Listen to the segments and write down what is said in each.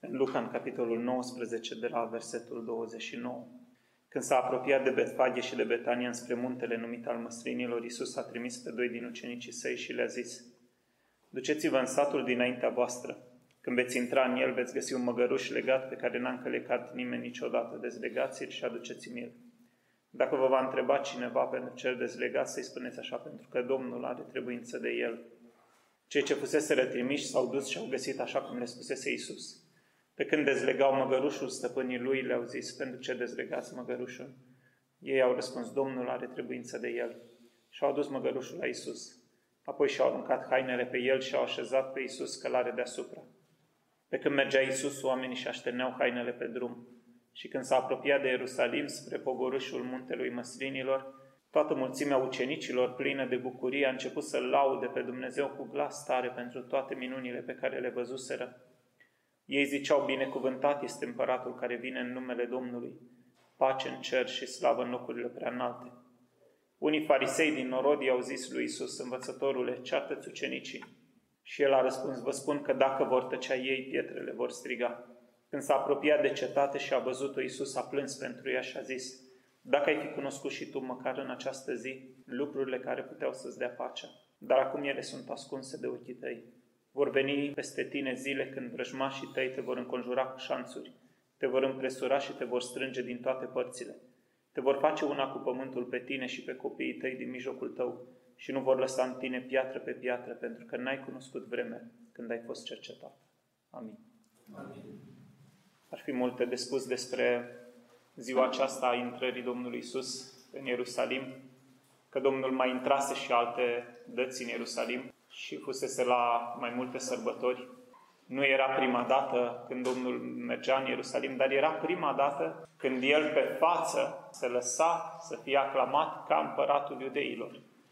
în Luca, în capitolul 19, de la versetul 29. Când s-a apropiat de Betfage și de Betania înspre muntele numit al Măslinilor, Iisus a trimis pe 2 din ucenicii săi și le-a zis: duceți-vă în satul dinaintea voastră. Când veți intra în el, veți găsi un măgăruș legat pe care n-a încălecat nimeni niciodată. Dezlegați-l și aduceți-mi el. Dacă vă va întreba cineva pentru ce îl dezlegați, să-i spuneți așa, pentru că Domnul are trebuință de el. Cei ce fuseseră trimiși s-au dus și au găsit așa cum le spusese Iisus. Pe când dezlegau măgărușul, stăpânii lui le-au zis: pentru ce dezlegați măgărușul? Ei au răspuns: Domnul are trebuință de el. Și au adus măgărușul la Iisus. Apoi și-au aruncat hainele pe el și au așezat pe Iisus călare deasupra. Pe când mergea Iisus, oamenii și așterneau hainele pe drum. Și când s-a apropiat de Ierusalim, spre pogorâșul muntelui Măslinilor, toată mulțimea ucenicilor, plină de bucurie, a început să laude pe Dumnezeu cu glas tare pentru toate minunile pe care le văzuseră. Ei ziceau: binecuvântat este împăratul care vine în numele Domnului, pace în cer și slavă în locurile prea înalte. Unii farisei din norod i-au zis lui Iisus: învățătorule, ceartă-ți ucenicii. Și el a răspuns: vă spun că dacă vor tăcea ei, pietrele vor striga. Când s-a apropiat de cetate și a văzut-o, Iisus a plâns pentru ea și a zis: dacă ai fi cunoscut și tu, măcar în această zi, lucrurile care puteau să-ți dea pacea, dar acum ele sunt ascunse de ochii tăi. Vor veni peste tine zile când vrăjmașii tăi te vor înconjura cu șanțuri, te vor împresura și te vor strânge din toate părțile. Te vor face una cu pământul pe tine și pe copiii tăi din mijlocul tău și nu vor lăsa în tine piatră pe piatră, pentru că n-ai cunoscut vremea când ai fost cercetat. Amin. Amin. Ar fi multe de spus despre ziua aceasta a intrării Domnului Iisus în Ierusalim, că Domnul mai intrase și alte dăți în Ierusalim și fusese la mai multe sărbători. Nu era prima dată când Domnul mergea în Ierusalim, dar era prima dată când El pe față se lăsa să fie aclamat ca împăratul iudeilor.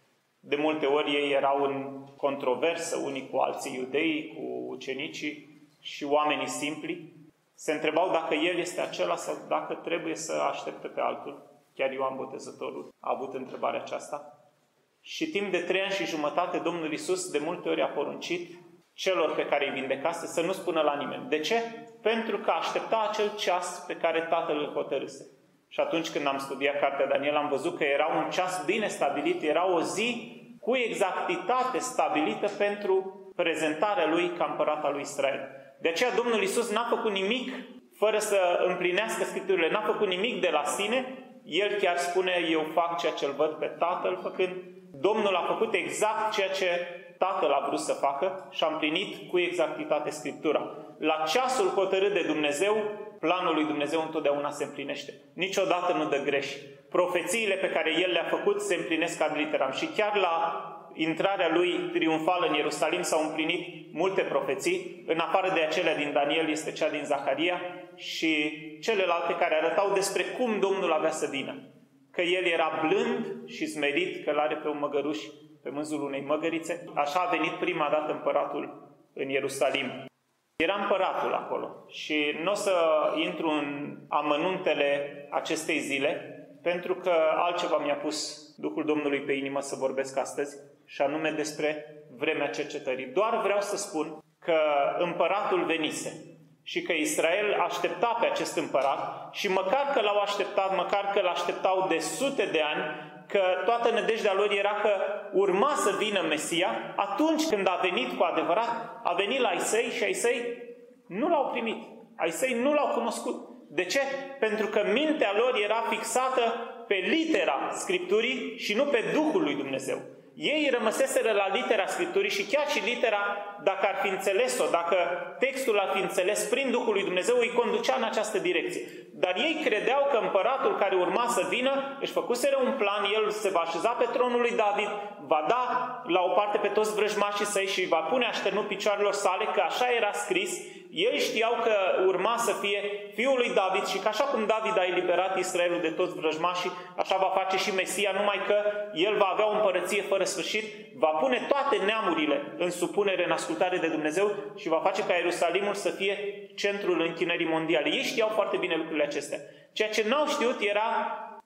De multe ori ei erau în controversă unii cu alții, iudeii, cu ucenicii și oamenii simpli. Se întrebau dacă El este acela sau dacă trebuie să aștepte pe altul. Chiar Ioan Botezătorul a avut întrebarea aceasta. Și timp de 3 ani și jumătate, Domnul Iisus de multe ori a poruncit celor pe care îi vindecase să nu spună la nimeni. De ce? Pentru că aștepta acel ceas pe care Tatăl îl hotărâse. Și atunci când am studiat cartea Daniel, am văzut că era un ceas bine stabilit, era o zi cu exactitate stabilită pentru prezentarea lui ca împărat al lui Israel. De aceea Domnul Iisus n-a făcut nimic fără să împlinească Scripturile, n-a făcut nimic de la sine. El chiar spune: eu fac ceea ce îl văd pe Tatăl făcând. Domnul a făcut exact ceea ce Tatăl a vrut să facă și a împlinit cu exactitate Scriptura. La ceasul hotărât de Dumnezeu, planul lui Dumnezeu întotdeauna se împlinește. Niciodată nu dă greș. Profețiile pe care El le-a făcut se împlinesc ad literam. Și chiar la intrarea lui triumfală în Ierusalim s-au împlinit multe profeții. În afară de acelea din Daniel este cea din Zaharia și celelalte care arătau despre cum Domnul avea să vină. Că El era blând și smerit, că l-are pe un măgăruș pe mânzul unei măgărițe. Așa a venit prima dată împăratul în Ierusalim. Era împăratul acolo și nu o să intru în amănuntele acestei zile, pentru că altceva mi-a pus Duhul Domnului pe inimă să vorbesc astăzi, și anume despre vremea cercetării. Doar vreau să spun că împăratul venise și că Israel aștepta pe acest împărat și măcar că l-au așteptat, măcar că l-așteptau de sute de ani, că toată nădejdea lor era că urma să vină Mesia, atunci când a venit cu adevărat, a venit la ai săi și ai săi nu l-au primit. Ai săi nu l-au cunoscut. De ce? Pentru că mintea lor era fixată pe litera Scripturii și nu pe Duhul lui Dumnezeu. Ei rămăseseră la litera Scripturii și chiar și litera, dacă ar fi înțeles-o, dacă textul ar fi înțeles prin Duhul lui Dumnezeu, îi conducea în această direcție. Dar ei credeau că împăratul care urma să vină își făcuseră un plan, el se va așeza pe tronul lui David, va da la o parte pe toți vrăjmașii săi și va pune așternut picioarelor sale, că așa era scris. Ei știau că urma să fie fiul lui David și că așa cum David a eliberat Israelul de toți vrăjmașii, așa va face și Mesia, numai că el va avea o împărăție fără sfârșit, va pune toate neamurile în supunere, în ascultare de Dumnezeu și va face ca Ierusalimul să fie centrul închinării mondiale. Ei știau foarte bine lucrurile acestea. Ceea ce n-au știut era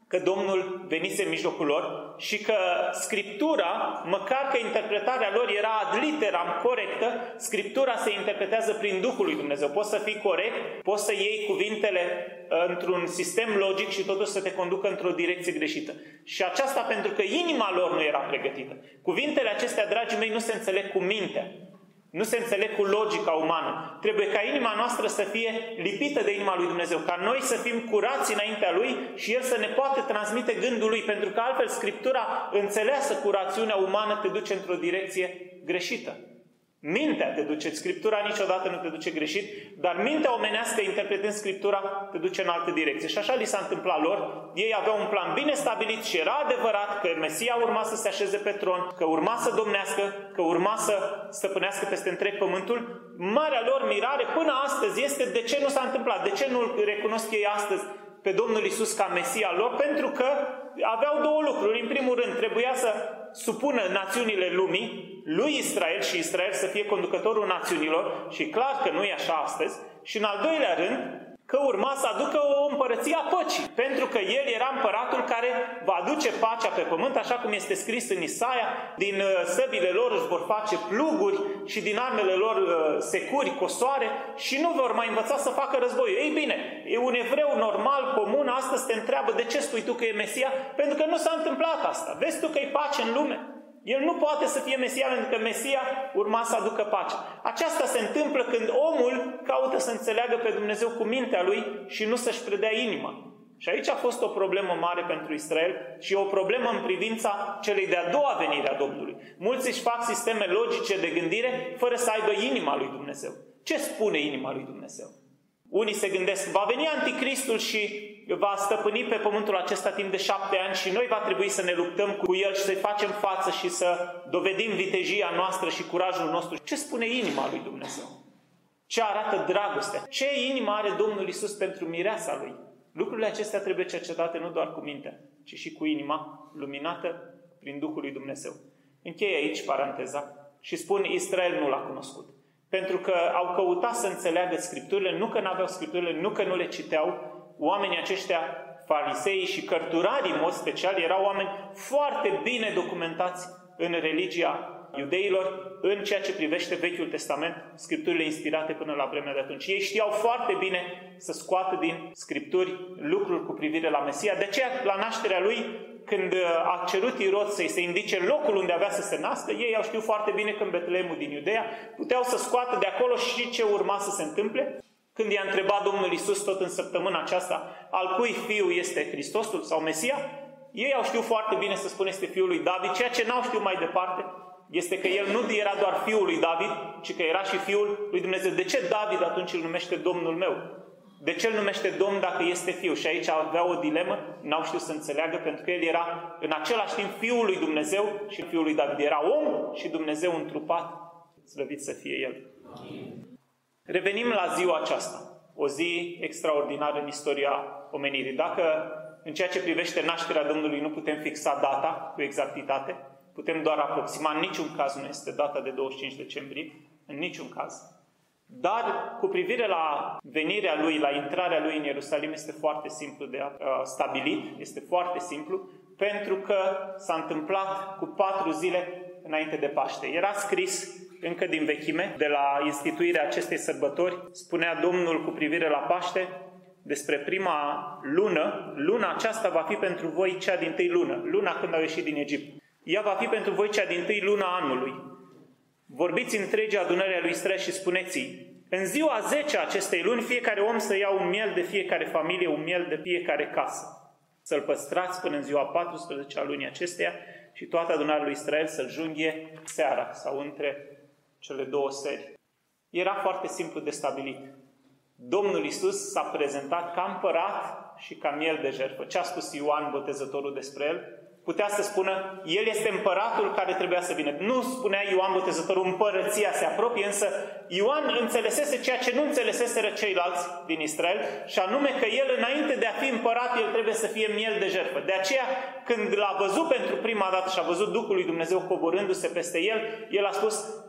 că Domnul venise în mijlocul lor și că Scriptura, măcar că interpretarea lor era ad literam corectă, Scriptura se interpretează prin Duhul lui Dumnezeu. Poți să fii corect, poți să iei cuvintele într-un sistem logic și totuși să te conducă într-o direcție greșită. Și aceasta pentru că inima lor nu era pregătită. Cuvintele acestea, dragii mei, nu se înțeleg cu mintea. Nu se înțeleg cu logica umană. Trebuie ca inima noastră să fie lipită de inima lui Dumnezeu, ca noi să fim curați înaintea Lui și El să ne poată transmite gândul Lui, pentru că altfel Scriptura, înțeleasă cu rațiunea umană, te duce într-o direcție greșită. Mintea te duce, Scriptura niciodată nu te duce greșit, dar mintea omenească, interpretând Scriptura, te duce în altă direcție. Și așa li s-a întâmplat lor. Ei aveau un plan bine stabilit și era adevărat că Mesia urma să se așeze pe tron, că urma să domnească, că urma să stăpânească peste întreg pământul. Marea lor mirare până astăzi este de ce nu s-a întâmplat, de ce nu recunosc ei astăzi pe Domnul Iisus ca Mesia lor, pentru că aveau două lucruri. În primul rând, trebuia să supună națiunile lumii lui Israel și Israel să fie conducătorul națiunilor și clar că nu e așa astăzi. Și în al doilea rând, că urma să aducă o împărăție a păcii, pentru că El era împăratul care va aduce pacea pe pământ, așa cum este scris în Isaia, din săbile lor își vor face pluguri și din armele lor securi, cosoare și nu vor mai învăța să facă război. Ei bine, un evreu normal, comun, astăzi te întreabă de ce spui tu că e Mesia? Pentru că nu s-a întâmplat asta. Vezi tu că e pace în lume? El nu poate să fie Mesia, pentru că Mesia urma să aducă pacea. Aceasta se întâmplă când omul caută să înțeleagă pe Dumnezeu cu mintea lui și nu să-și predea inima. Și aici a fost o problemă mare pentru Israel și o problemă în privința celei de-a doua venire a Domnului. Mulți își fac sisteme logice de gândire fără să aibă inima lui Dumnezeu. Ce spune inima lui Dumnezeu? Unii se gândesc, va veni Anticristul și va stăpâni pe pământul acesta timp de 7 ani și noi va trebui să ne luptăm cu el și să-i facem față și să dovedim vitejia noastră și curajul nostru. Ce spune inima lui Dumnezeu? Ce arată dragostea? Ce inimă are Domnul Iisus pentru mireasa Lui? Lucrurile acestea trebuie cercetate nu doar cu mintea, ci și cu inima luminată prin Duhul lui Dumnezeu. Închei aici paranteza și spun, Israel nu l-a cunoscut. Pentru că au căutat să înțeleagă Scripturile, nu că n-aveau Scripturile, nu că nu le citeau. Oamenii aceștia, farisei și cărturarii, în mod special, erau oameni foarte bine documentați în religia iudeilor, în ceea ce privește Vechiul Testament, Scripturile inspirate până la vremea de atunci. Ei știau foarte bine să scoată din Scripturi lucruri cu privire la Mesia. De aceea, la nașterea lui, când a cerut Irod să-i se indice locul unde avea să se nască, ei au știut foarte bine că în Betleemul din Iudeea puteau să scoată de acolo și ce urma să se întâmple. Când i-a întrebat Domnul Iisus tot în săptămâna aceasta al cui fiu este Hristosul sau Mesia, ei au știut foarte bine să spună este fiul lui David, ceea ce n-au știut mai departe este că el nu era doar fiul lui David, ci că era și fiul lui Dumnezeu. De ce David atunci îl numește Domnul meu? De ce îl numește Domn dacă este fiu? Și aici avea o dilemă, n-au știut să înțeleagă, pentru că el era în același timp fiul lui Dumnezeu și fiul lui David. Era om și Dumnezeu întrupat, slăvit să fie el. Revenim la ziua aceasta, o zi extraordinară în istoria omenirii. Dacă în ceea ce privește nașterea Domnului nu putem fixa data cu exactitate, putem doar aproxima, în niciun caz nu este data de 25 decembrie, în niciun caz. Dar cu privire la venirea lui, la intrarea lui în Ierusalim, este foarte simplu de stabilit, este foarte simplu, pentru că s-a întâmplat cu 4 zile înainte de Paște. Era scris încă din vechime, de la instituirea acestei sărbători, spunea Domnul cu privire la Paște, despre prima lună, luna aceasta va fi pentru voi cea dintâi lună, luna când au ieșit din Egipt. Ea va fi pentru voi cea dintâi luna anului. Vorbiți întregii adunări a lui Israel și spuneți-i, în ziua 10 a acestei luni, fiecare om să ia un miel de fiecare familie, un miel de fiecare casă. Să-l păstrați până în ziua 14 a lunii acesteia și toată adunarea lui Israel să-l junghie seara sau între cele 2 seri. Era foarte simplu de stabilit. Domnul Iisus s-a prezentat ca împărat și ca miel de jertfă. Ce a spus Ioan Botezătorul despre el? Putea să spună, el este împăratul care trebuia să vină. Nu spunea Ioan Botezătorul, împărăția se apropie, însă Ioan înțelesese ceea ce nu înțeleseseră ceilalți din Israel, și anume că el, înainte de a fi împărat, el trebuie să fie miel de jertfă. De aceea, când l-a văzut pentru prima dată și a văzut Duhul lui Dumnezeu coborându-se peste el, el a spus,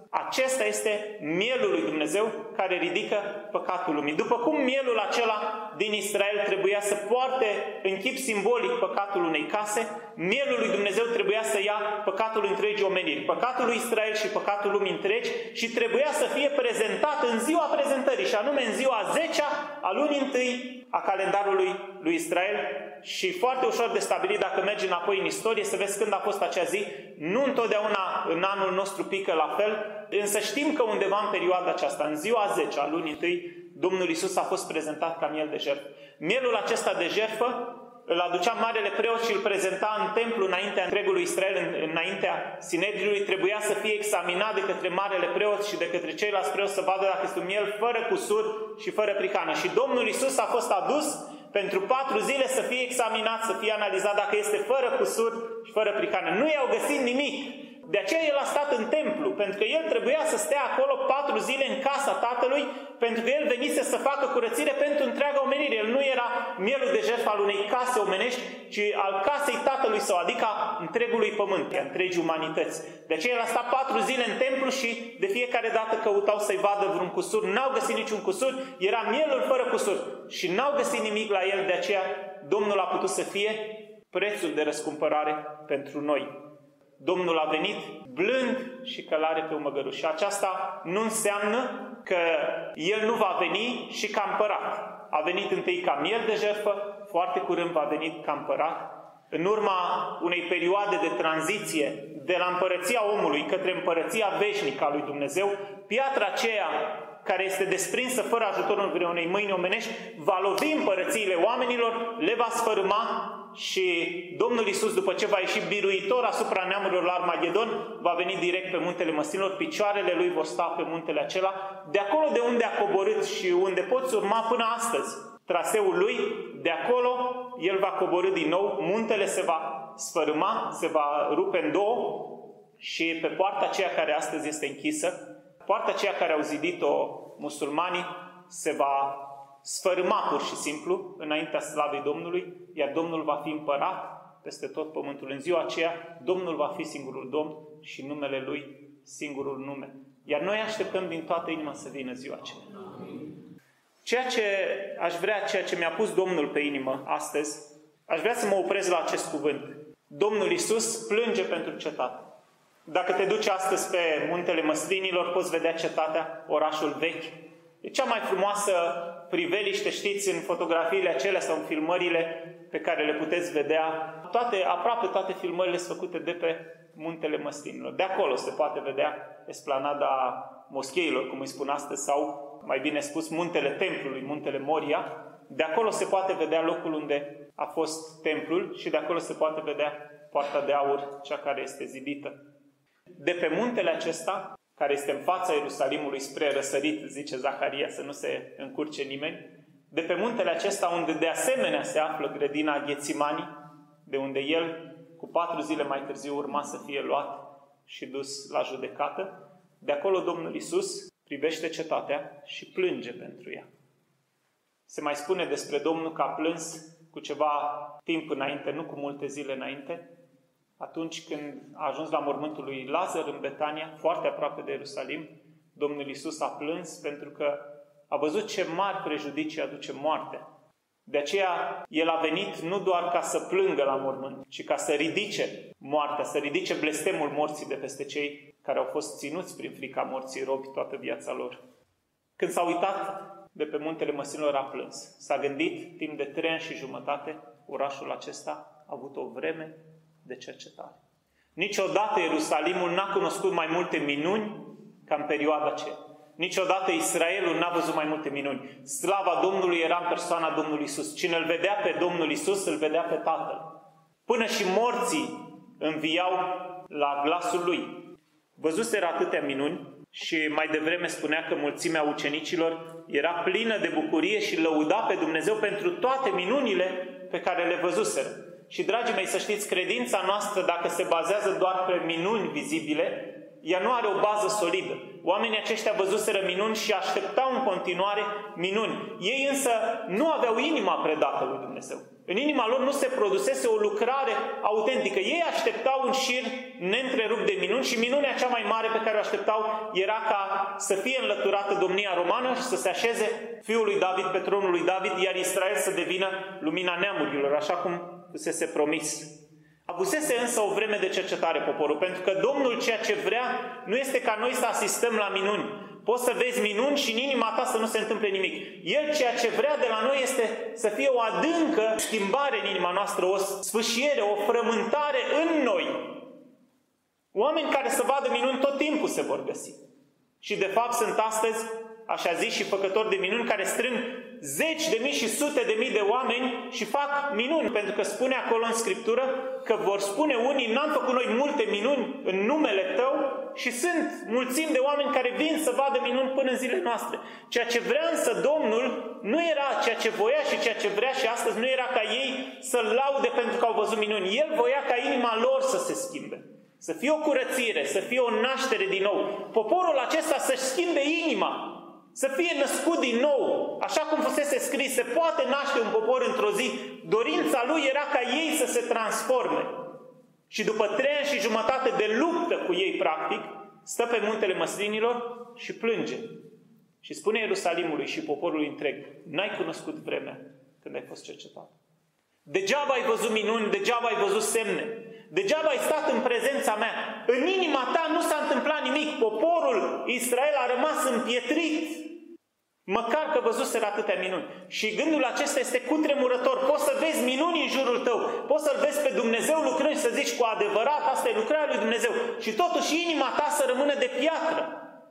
acesta este mielul lui Dumnezeu care ridică păcatul lumii. După cum mielul acela din Israel trebuia să poarte în chip simbolic păcatul unei case, mielul lui Dumnezeu trebuia să ia păcatul întregii omeniri, păcatul lui Israel și păcatul lumii întregi, și trebuia să fie prezentat în ziua prezentării, și anume în ziua 10-a a lunii întâi a calendarului lui Israel. Și foarte ușor de stabilit, dacă mergi înapoi în istorie, să vezi când a fost acea zi. Nu întotdeauna în anul nostru pică la fel, însă știm că undeva în perioada aceasta, în ziua 10 a lunii întâi, Domnul Iisus a fost prezentat ca miel de jertfă. Mielul acesta de jertfă îl aducea marele preot și îl prezenta în templu înaintea întregului Israel, înaintea Sinedriului. Trebuia să fie examinat de către marele preot și de către ceilalți preoți să vadă dacă este un miel fără cusur și fără pricană. Și Domnul Iisus a fost adus pentru 4 zile să fie examinat, să fie analizat dacă este fără cusur și fără pricană. Nu i-au găsit nimic. De aceea el a stat în templu, pentru că el trebuia să stea acolo 4 zile în casa Tatălui, pentru că el venise să facă curățire pentru întreaga omenire. El nu era mielul de jertfă al unei case omenești, ci al casei Tatălui Său, adică a întregului pământ, a întregii umanități. De aceea el a stat 4 zile în templu și de fiecare dată căutau să-i vadă vreun cusur. N-au găsit niciun cusur, era mielul fără cusur și n-au găsit nimic la el. De aceea Domnul a putut să fie prețul de răscumpărare pentru noi. Domnul a venit blând și călare pe un măgăruș. Și aceasta nu înseamnă că El nu va veni și ca împărat. A venit întâi ca miel de jertfă, foarte curând va veni ca împărat. În urma unei perioade de tranziție de la împărăția omului către împărăția veșnică a lui Dumnezeu, piatra aceea care este desprinsă fără ajutorul vreunei mâini omenești va lovi împărățiile oamenilor, le va sfărâma. Și Domnul Iisus, după ce va ieși biruitor asupra neamurilor la Armagedon, va veni direct pe muntele măslinilor, picioarele lui vor sta pe muntele acela, de acolo de unde a coborât și unde poți urma până astăzi traseul lui, de acolo el va coborî din nou, muntele se va sfărâma, se va rupe în două și pe poarta aceea care astăzi este închisă, poarta aceea care au zidit-o musulmanii, se va sfărâma pur și simplu înaintea slavei Domnului, iar Domnul va fi împărat peste tot pământul. În ziua aceea, Domnul va fi singurul Domn și numele Lui singurul nume. Iar noi așteptăm din toată inima să vină ziua aceea. Ceea ce mi-a pus Domnul pe inimă astăzi, aș vrea să mă opresc la acest cuvânt. Domnul Iisus plânge pentru cetate. Dacă te duci astăzi pe muntele Măslinilor, poți vedea cetatea, orașul vechi. E cea mai frumoasă priveliște, știți, în fotografiile acelea sau în filmările pe care le puteți vedea. Aproape toate filmările sunt făcute de pe muntele Măslinilor. De acolo se poate vedea esplanada moscheilor, cum îi spun astăzi, sau, mai bine spus, muntele templului, muntele Moria. De acolo se poate vedea locul unde a fost templul și de acolo se poate vedea poarta de aur, cea care este zidită. De pe muntele acesta, care este în fața Ierusalimului spre răsărit, zice Zaharia, să nu se încurce nimeni, de pe muntele acesta unde de asemenea se află grădina Ghețimani, de unde el cu 4 zile mai târziu urma să fie luat și dus la judecată, de acolo Domnul Iisus privește cetatea și plânge pentru ea. Se mai spune despre Domnul că a plâns cu ceva timp înainte, nu cu multe zile înainte, atunci când a ajuns la mormântul lui Lazar în Betania, foarte aproape de Ierusalim, Domnul Iisus a plâns pentru că a văzut ce mari prejudicii aduce moartea. De aceea, El a venit nu doar ca să plângă la mormânt, ci ca să ridice moartea, să ridice blestemul morții de peste cei care au fost ținuți prin frica morții robi toată viața lor. Când s-a uitat de pe muntele Măslinilor, a plâns. S-a gândit, timp de 3 ani și jumătate, orașul acesta a avut o vreme de cercetare. Niciodată Ierusalimul n-a cunoscut mai multe minuni ca în perioada aceea. Niciodată Israelul n-a văzut mai multe minuni. Slava Domnului era în persoana Domnului Iisus. Cine îl vedea pe Domnul Iisus, îl vedea pe Tatăl. Până și morții înviau la glasul Lui. Văzuseră atâtea minuni și mai devreme spunea că mulțimea ucenicilor era plină de bucurie și lăuda pe Dumnezeu pentru toate minunile pe care le văzuseră. Și, dragii mei, să știți, credința noastră, dacă se bazează doar pe minuni vizibile, ea nu are o bază solidă. Oamenii aceștia văzuseră minuni și așteptau în continuare minuni. Ei însă nu aveau inima predată lui Dumnezeu. În inima lor nu se produsese o lucrare autentică. Ei așteptau un șir neîntrerupt de minuni și minunea cea mai mare pe care o așteptau era ca să fie înlăturată domnia romană și să se așeze fiul lui David pe tronul lui David, iar Israel să devină lumina neamurilor, așa cum fusese promis. Avusese însă o vreme de cercetare poporul, pentru că Domnul ceea ce vrea nu este ca noi să asistăm la minuni. Poți să vezi minuni și în inima ta să nu se întâmple nimic. El ceea ce vrea de la noi este să fie o adâncă schimbare în inima noastră, o sfâșiere, o frământare în noi. Oameni care să vadă minuni tot timpul se vor găsi. Și de fapt sunt astăzi, așa zis, și făcători de minuni care strâng zeci de mii și sute de mii de oameni și fac minuni. Pentru că spune acolo în Scriptură că vor spune unii, n-am făcut noi multe minuni în numele Tău, și sunt mulțimi de oameni care vin să vadă minuni până în zilele noastre. Ceea ce vrea însă Domnul nu era ceea ce voia și ceea ce vrea și astăzi nu era ca ei să-L laude pentru că au văzut minuni. El voia ca inima lor să se schimbe. Să fie o curățire, să fie o naștere din nou. Poporul acesta să-și schimbe inima. Să fie născut din nou, așa cum fusese scris, se poate naște un popor într-o zi. Dorința lui era ca ei să se transforme. Și după 3 ani și jumătate de luptă cu ei, practic, stă pe muntele măslinilor și plânge. Și spune Ierusalimului și poporului întreg, n-ai cunoscut vremea când ai fost cercetat. Degeaba ai văzut minuni, degeaba ai văzut semne. Degeaba ai stat în prezența mea. În inima ta nu s-a întâmplat nimic. Poporul Israel a rămas împietrit. Măcar că văzuseră atâtea minuni. Și gândul acesta este cutremurător. Poți să vezi minuni în jurul tău. Poți să-L vezi pe Dumnezeu lucrând și să zici cu adevărat, asta e lucrarea lui Dumnezeu. Și totuși inima ta să rămână de piatră.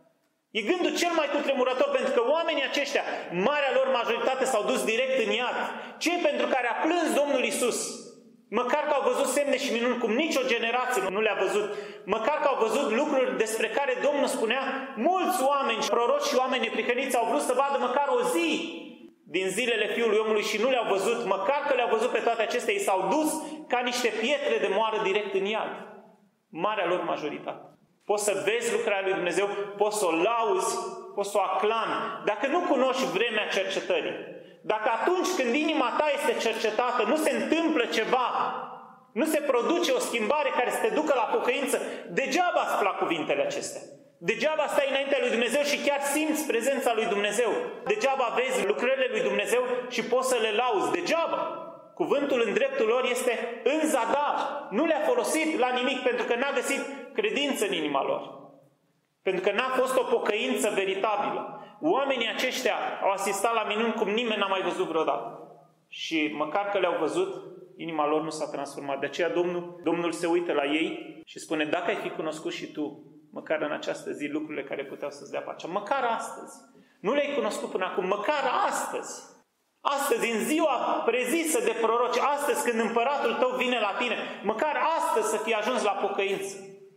E gândul cel mai cutremurător, pentru că oamenii aceștia, marea lor majoritate, s-au dus direct în iad. Cei pentru care a plâns Domnul Iisus, măcar că au văzut semne și minuni cum nicio generație nu le-a văzut, măcar că au văzut lucruri despre care Domnul spunea, mulți oameni, proroci și oameni neprihăniți au vrut să vadă măcar o zi din zilele Fiului Omului și nu le-au văzut, măcar că le-au văzut pe toate acestea, ei s-au dus ca niște pietre de moară direct în iad. Marea lor majoritate. Poți să vezi lucrarea lui Dumnezeu, poți să o lauzi, poți să o aclami. Dacă nu cunoști vremea cercetării, dacă atunci când inima ta este cercetată nu se întâmplă ceva, nu se produce o schimbare care să te ducă la pocăință, degeaba îți plac cuvintele acestea. Degeaba stai înaintea lui Dumnezeu și chiar simți prezența lui Dumnezeu. Degeaba vezi lucrările lui Dumnezeu și poți să le lauzi. Degeaba. Cuvântul în dreptul lor este în zadar. Nu le-a folosit la nimic pentru că n-a găsit credință în inima lor. Pentru că n-a fost o pocăință veritabilă. Oamenii aceștia au asistat la minuni cum nimeni n-a mai văzut vreodată. Și măcar că le-au văzut, inima lor nu s-a transformat. De aceea Domnul se uită la ei și spune, dacă ai fi cunoscut și tu, măcar în această zi, lucrurile care puteau să-ți dea pacea, măcar astăzi. Nu le-ai cunoscut până acum, măcar astăzi. Astăzi, în ziua prezisă de proroci, astăzi când împăratul tău vine la tine, măcar astăzi să fii ajuns la pocăință.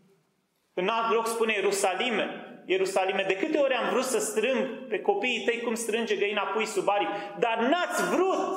În alt loc spune Ierusalime, de câte ori am vrut să strâng pe copiii tăi cum strânge găina pui sub aripi, dar n-ați vrut!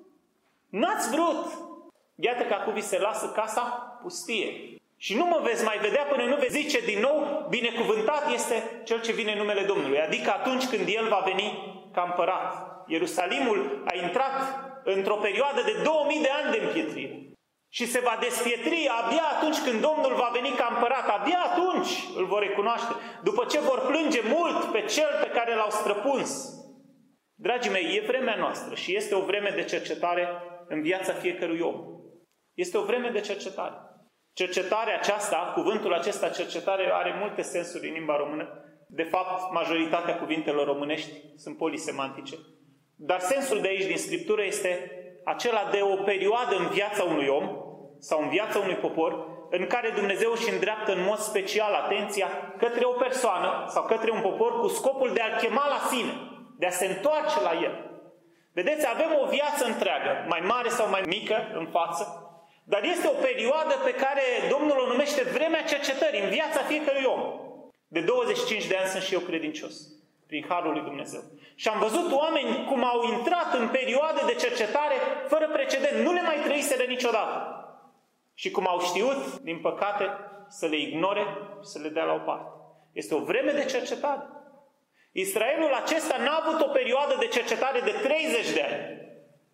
N-ați vrut! Iată că acum vi se lasă casa pustie. Și nu mă veți mai vedea până nu veți zice din nou, binecuvântat este cel ce vine în numele Domnului. Adică atunci când El va veni ca împărat. Ierusalimul a intrat într-o perioadă de 2000 de ani de împietrire. Și se va despietri abia atunci când Domnul va veni ca împărat. Abia atunci îl vor recunoaște. După ce vor plânge mult pe cel pe care l-au străpuns. Dragii mei, e vremea noastră și este o vreme de cercetare în viața fiecărui om. Este o vreme de cercetare. Cercetarea aceasta, cuvântul acesta cercetare, are multe sensuri în limba română. De fapt, majoritatea cuvintelor românești sunt polisemantice. Dar sensul de aici din Scriptură este acela de o perioadă în viața unui om sau în viața unui popor în care Dumnezeu își îndreaptă în mod special atenția către o persoană sau către un popor cu scopul de a-l chema la sine, de a se întoarce la el. Vedeți, avem o viață întreagă, mai mare sau mai mică în față, dar este o perioadă pe care Domnul o numește vremea cercetării în viața fiecărui om. De 25 de ani sunt și eu credincios, prin harul lui Dumnezeu. Și am văzut oameni cum au intrat în perioade de cercetare fără precedent. Nu le mai trăiseră niciodată. Și cum au știut, din păcate, să le ignore și să le dea la o parte. Este o vreme de cercetare. Israelul acesta n-a avut o perioadă de cercetare de 30 de ani.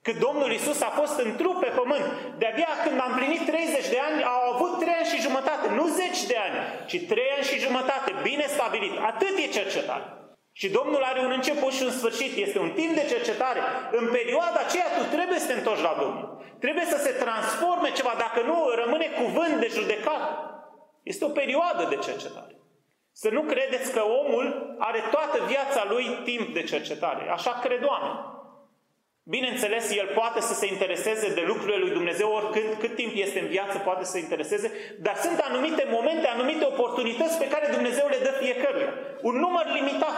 Cât Domnul Iisus a fost în trup pe pământ. De-abia când a împlinit 30 de ani, au avut 3 ani și jumătate. Nu 10 de ani, ci 3 ani și jumătate. Bine stabilit. Atât e cercetare. Și Domnul are un început și un sfârșit. Este un timp de cercetare. În perioada aceea tu trebuie să te întorci la Domnul. Trebuie să se transforme ceva. Dacă nu, rămâne cuvânt de judecată. Este o perioadă de cercetare. Să nu credeți că omul are toată viața lui timp de cercetare. Așa cred oameni. Bineînțeles, el poate să se intereseze de lucrurile lui Dumnezeu oricând, cât timp este în viață poate să se intereseze, dar sunt anumite momente, anumite oportunități pe care Dumnezeu le dă fiecăruia. Un număr limitat.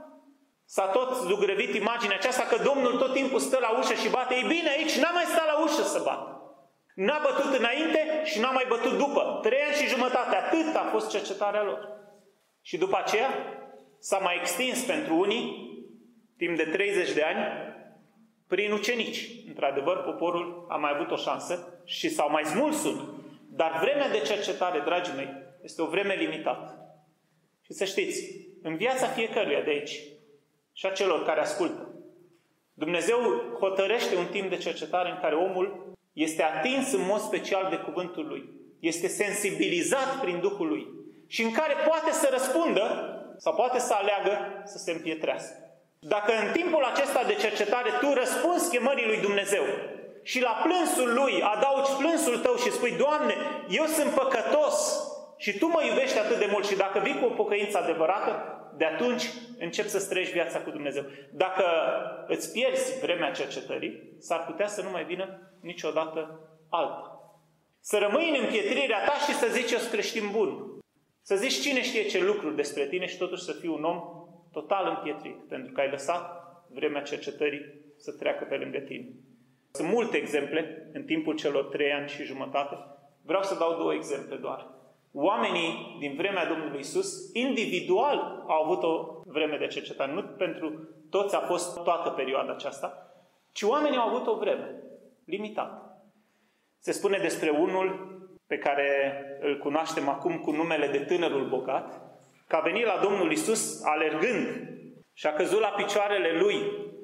S-a tot zugrăvit imaginea aceasta că Domnul tot timpul stă la ușă și bate. Ei bine, aici n-a mai stat la ușă să bată. N-a bătut înainte și n-a mai bătut după. 3 ani și jumătate, atât a fost cercetarea lor. Și după aceea s-a mai extins pentru unii, timp de 30 de ani, prin ucenici. Într-adevăr, poporul a mai avut o șansă și s-au mai smulsut. Dar vremea de cercetare, dragii mei, este o vreme limitată. Și să știți, în viața fiecăruia de aici și a celor care ascultă, Dumnezeu hotărăște un timp de cercetare în care omul este atins în mod special de cuvântul Lui. Este sensibilizat prin Duhul Lui. Și în care poate să răspundă sau poate să aleagă să se împietrească. Dacă în timpul acesta de cercetare tu răspunzi chemării lui Dumnezeu și la plânsul Lui adaugi plânsul tău și spui: Doamne, eu sunt păcătos și Tu mă iubești atât de mult, și dacă vii cu o pocăință adevărată, de atunci începi să trăiești viața cu Dumnezeu. Dacă îți pierzi vremea cercetării, s-ar putea să nu mai vină niciodată alta. Să rămâi în împietrirea ta și să zici: eu sunt creștin bun. Să zici cine știe ce lucruri despre tine și totuși să fii un om total împietrit, pentru că ai lăsat vremea cercetării să treacă pe lângă tine. Sunt multe exemple în timpul celor 3 ani și jumătate. Vreau să dau 2 exemple doar. Oamenii din vremea Domnului Iisus, individual, au avut o vreme de cercetare. Nu pentru toți a fost toată perioada aceasta, ci oamenii au avut o vreme limitată. Se spune despre unul pe care îl cunoaștem acum cu numele de tânărul bogat, că a venit la Domnul Iisus alergând și a căzut la picioarele Lui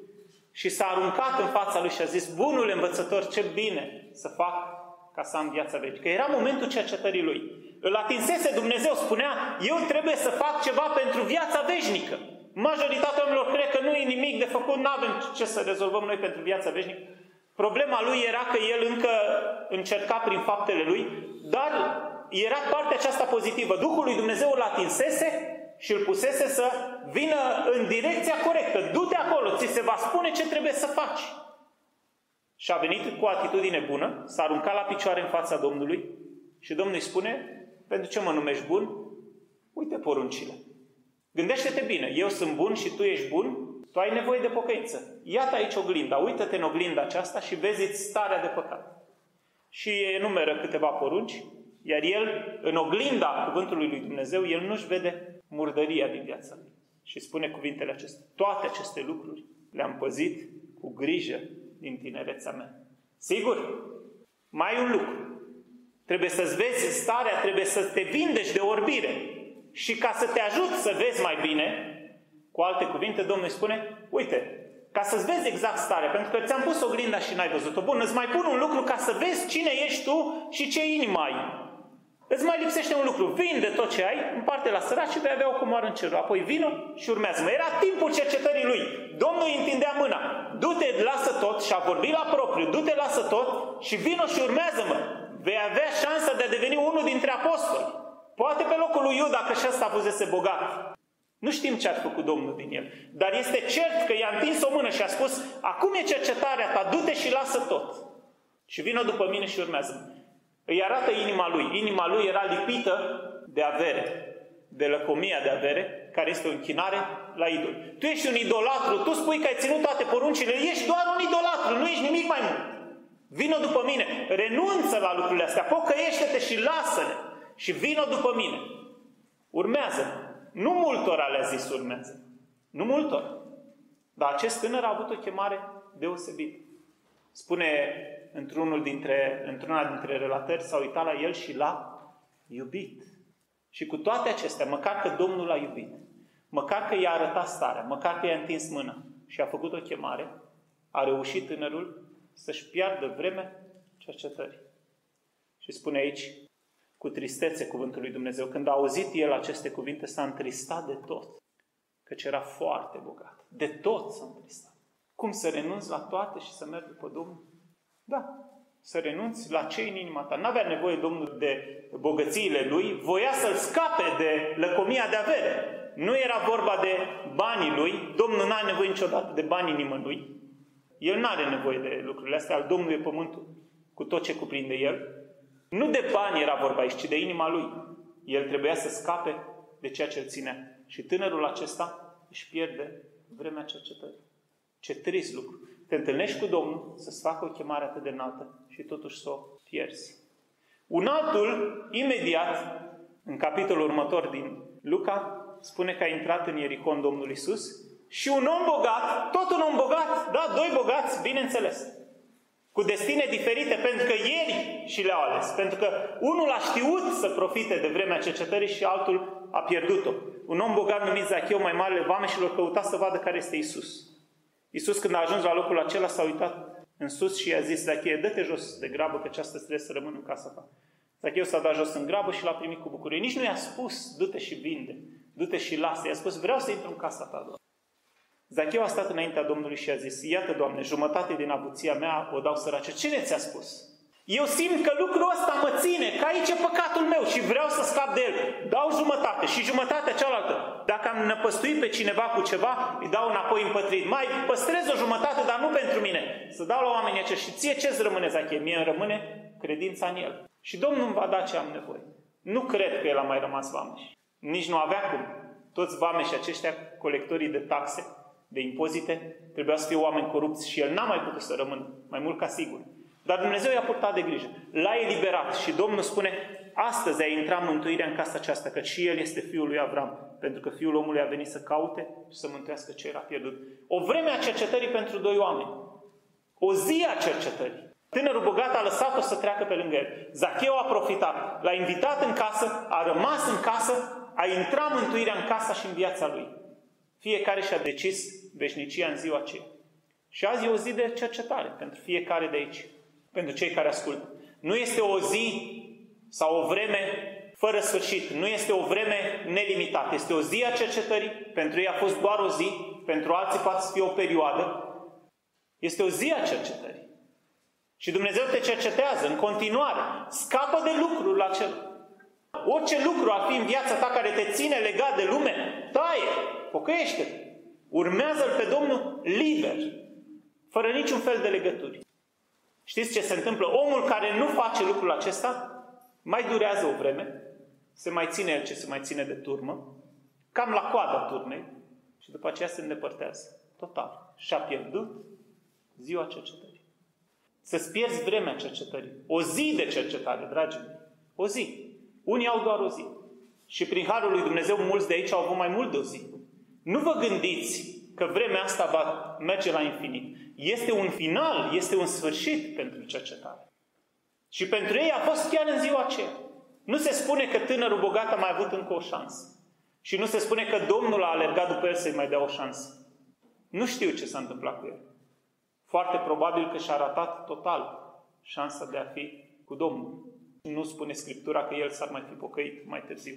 și s-a aruncat în fața Lui și a zis: bunul învățător, ce bine să fac ca să am viața veșnică. Era momentul cercetării Lui. Îl atinsese Dumnezeu, spunea: eu trebuie să fac ceva pentru viața veșnică. Majoritatea oamenilor cred că nu e nimic de făcut, nu avem ce să rezolvăm noi pentru viața veșnică. Problema lui era că el încă încerca prin faptele lui, dar era partea aceasta pozitivă. Duhul lui Dumnezeu îl atinsese și îl pusese să vină în direcția corectă. Du-te acolo, ți se va spune ce trebuie să faci. Și a venit cu o atitudine bună, s-a aruncat la picioare în fața Domnului și Domnul îi spune: pentru ce mă numești bun? Uite poruncile. Gândește-te bine, eu sunt bun și tu ești bun, tu ai nevoie de pocăință. Iată aici oglinda, uită-te în oglinda aceasta și vezi starea de păcat. Și enumeră câteva porunci, iar el, în oglinda cuvântului lui Dumnezeu, el nu-și vede murdăria din viața lui. Și spune cuvintele acestea: toate aceste lucruri le-am păzit cu grijă din tinerețea mea. Sigur, mai e un lucru. Trebuie să-ți vezi starea, trebuie să te vindeci de orbire. Și ca să te ajut să vezi mai bine, cu alte cuvinte, Domnul îi spune: uite, ca să-ți vezi exact starea, pentru că ți-am pus oglinda și n-ai văzut-o. Bun, îți mai pun un lucru ca să vezi cine ești tu și ce inimă ai. Îți mai lipsește un lucru. Vinde tot ce ai, împarte la săraci și vei avea o comoară în cerul. Apoi vino și urmează-mă. Era timpul cercetării lui. Domnul îi întindea mâna. Du-te, lasă tot, și a vorbit la propriu. Du-te, lasă tot și vino și urmează-mă. Vei avea șansa de a deveni unul dintre apostoli. Poate pe locul lui Iuda, că și ăsta fusese bogat. Nu știm ce a făcut Domnul din el. Dar este cert că i-a întins o mână și a spus: acum e cercetarea ta, du-te și lasă tot. Și vină după mine și urmează-mă. Îi arată inima lui. Inima lui era lipită de avere, de lăcomia de avere, care este o închinare la idol. Tu ești un idolatru, tu spui că ai ținut toate poruncile, ești doar un idolatru, nu ești nimic mai mult. Vină după mine, renunță la lucrurile astea, pocăiește-te și lasă-le. Și vină după mine. Urmează. Nu multora le-a zis urmează. Nu multora. Dar acest tânăr a avut o chemare deosebită. Spune într-una dintre relatări, s-a uitat la el și l-a iubit. Și cu toate acestea, măcar că Domnul l-a iubit, măcar că i-a arătat starea, măcar că i-a întins mâna și a făcut o chemare, a reușit tânărul să-și piardă vremea cercetării. Și spune aici, cu tristețe cuvântul lui Dumnezeu, când a auzit el aceste cuvinte, s-a întristat de tot, căci era foarte bogat. De tot s-a întristat. Cum să renunți la toate și să mergi după Domnul? Da, să renunți la ce în inima ta. N-avea nevoie Domnul de bogățiile lui, voia să-l scape de lăcomia de avere. Nu era vorba de banii lui, Domnul n-are nevoie niciodată de banii nimănui. El n-are nevoie de lucrurile astea, al Domnului e pământul, cu tot ce cuprinde el. Nu de bani era vorba aici, ci de inima lui. El trebuia să scape de ceea ce îl ținea. Și tânărul acesta își pierde vremea cercetării. Ce trist lucru. Te întâlnești cu Domnul să-ți facă o chemare atât de înaltă și totuși să o pierzi. Un altul, imediat, în capitolul următor din Luca, spune că a intrat în Ierihon Domnul Iisus și un om bogat, tot un om bogat, da, doi bogați, bineînțeles, cu destine diferite, pentru că ieri și le-au ales. Pentru că unul a știut să profite de vremea cercetării și altul a pierdut-o. Un om bogat numit Zacheu, mai marele vameșilor, căuta să vadă care este Iisus. Iisus, când a ajuns la locul acela, s-a uitat în sus și i-a zis, Zacheu, dă-te jos de grabă, că aceasta trebuie să rămână în casa ta. Zacheu s-a dat jos în grabă și l-a primit cu bucurie. Nici nu i-a spus, du-te și vinde, du-te și lasă. I-a spus, vreau să intru în casa ta, Doamne. Zacheu a stat înaintea Domnului și a zis, iată, Doamne, jumătate din avuția mea o dau sărace. Cine ți-a spus? Eu simt că lucrul ăsta mă ține, că aici e păcatul meu și vreau să scap de el. Dau jumătate și jumătatea cealaltă. Dacă am năpăstuit pe cineva cu ceva, îi dau înapoi împătrit. Mai păstrez o jumătate, dar nu pentru mine. Să dau la oamenii aceștia. Și ție ce-ți rămâne, Zacheu? Mie îmi rămâne credința în el. Și Domnul îmi va da ce am nevoie. Nu cred că el a mai rămas vameș. Nici nu avea cum. Toți vameșii aceștia, colectorii de taxe, de impozite, trebuia să fie oameni corupți și el n-a mai putut să rămână, mai mult ca sigur. Dar Dumnezeu i-a purtat de grijă. L-a eliberat și Domnul spune, astăzi a intrat mântuirea în casa aceasta, că și el este fiul lui Avram, pentru că fiul omului a venit să caute și să mântuiască ce era pierdut. O vreme a cercetării pentru doi oameni. O zi a cercetării. Tânărul bogat a lăsat-o să treacă pe lângă el. Zacheu a profitat, l-a invitat în casă, a rămas în casă, a intrat mântuirea în casa și în viața lui. Fiecare și-a decis veșnicia în ziua aceea. Și azi e o zi de cercetare pentru fiecare de aici, pentru cei care ascultă. Nu este o zi sau o vreme fără sfârșit, nu este o vreme nelimitată. Este o zi a cercetării, pentru ei a fost doar o zi, pentru alții poate să fie o perioadă. Este o zi a cercetării. Și Dumnezeu te cercetează în continuare. Scapă de lucrul acela. Orice lucru ar fi în viața ta care te ține legat de lume, taie, pocăiește-te. Urmează-L pe Domnul liber, fără niciun fel de legături. Știți ce se întâmplă? Omul care nu face lucrul acesta, mai durează o vreme, se mai ține el ce se mai ține de turmă, cam la coada turnei, și după aceea se îndepărtează. Total. Și-a pierdut ziua cercetării. Să-ți pierzi vremea cercetării. O zi de cercetare, dragii mei. O zi. Unii au doar o zi. Și prin harul lui Dumnezeu, mulți de aici au avut mai mult de o zi. Nu vă gândiți că vremea asta va merge la infinit. Este un final, este un sfârșit pentru cercetare. Și pentru ei a fost chiar în ziua aceea. Nu se spune că tânărul bogat a mai avut încă o șansă. Și nu se spune că Domnul a alergat după el să-i mai dea o șansă. Nu știu ce s-a întâmplat cu el. Foarte probabil că și-a ratat total șansa de a fi cu Domnul. Nu spune Scriptura că el s-ar mai fi pocăit mai târziu.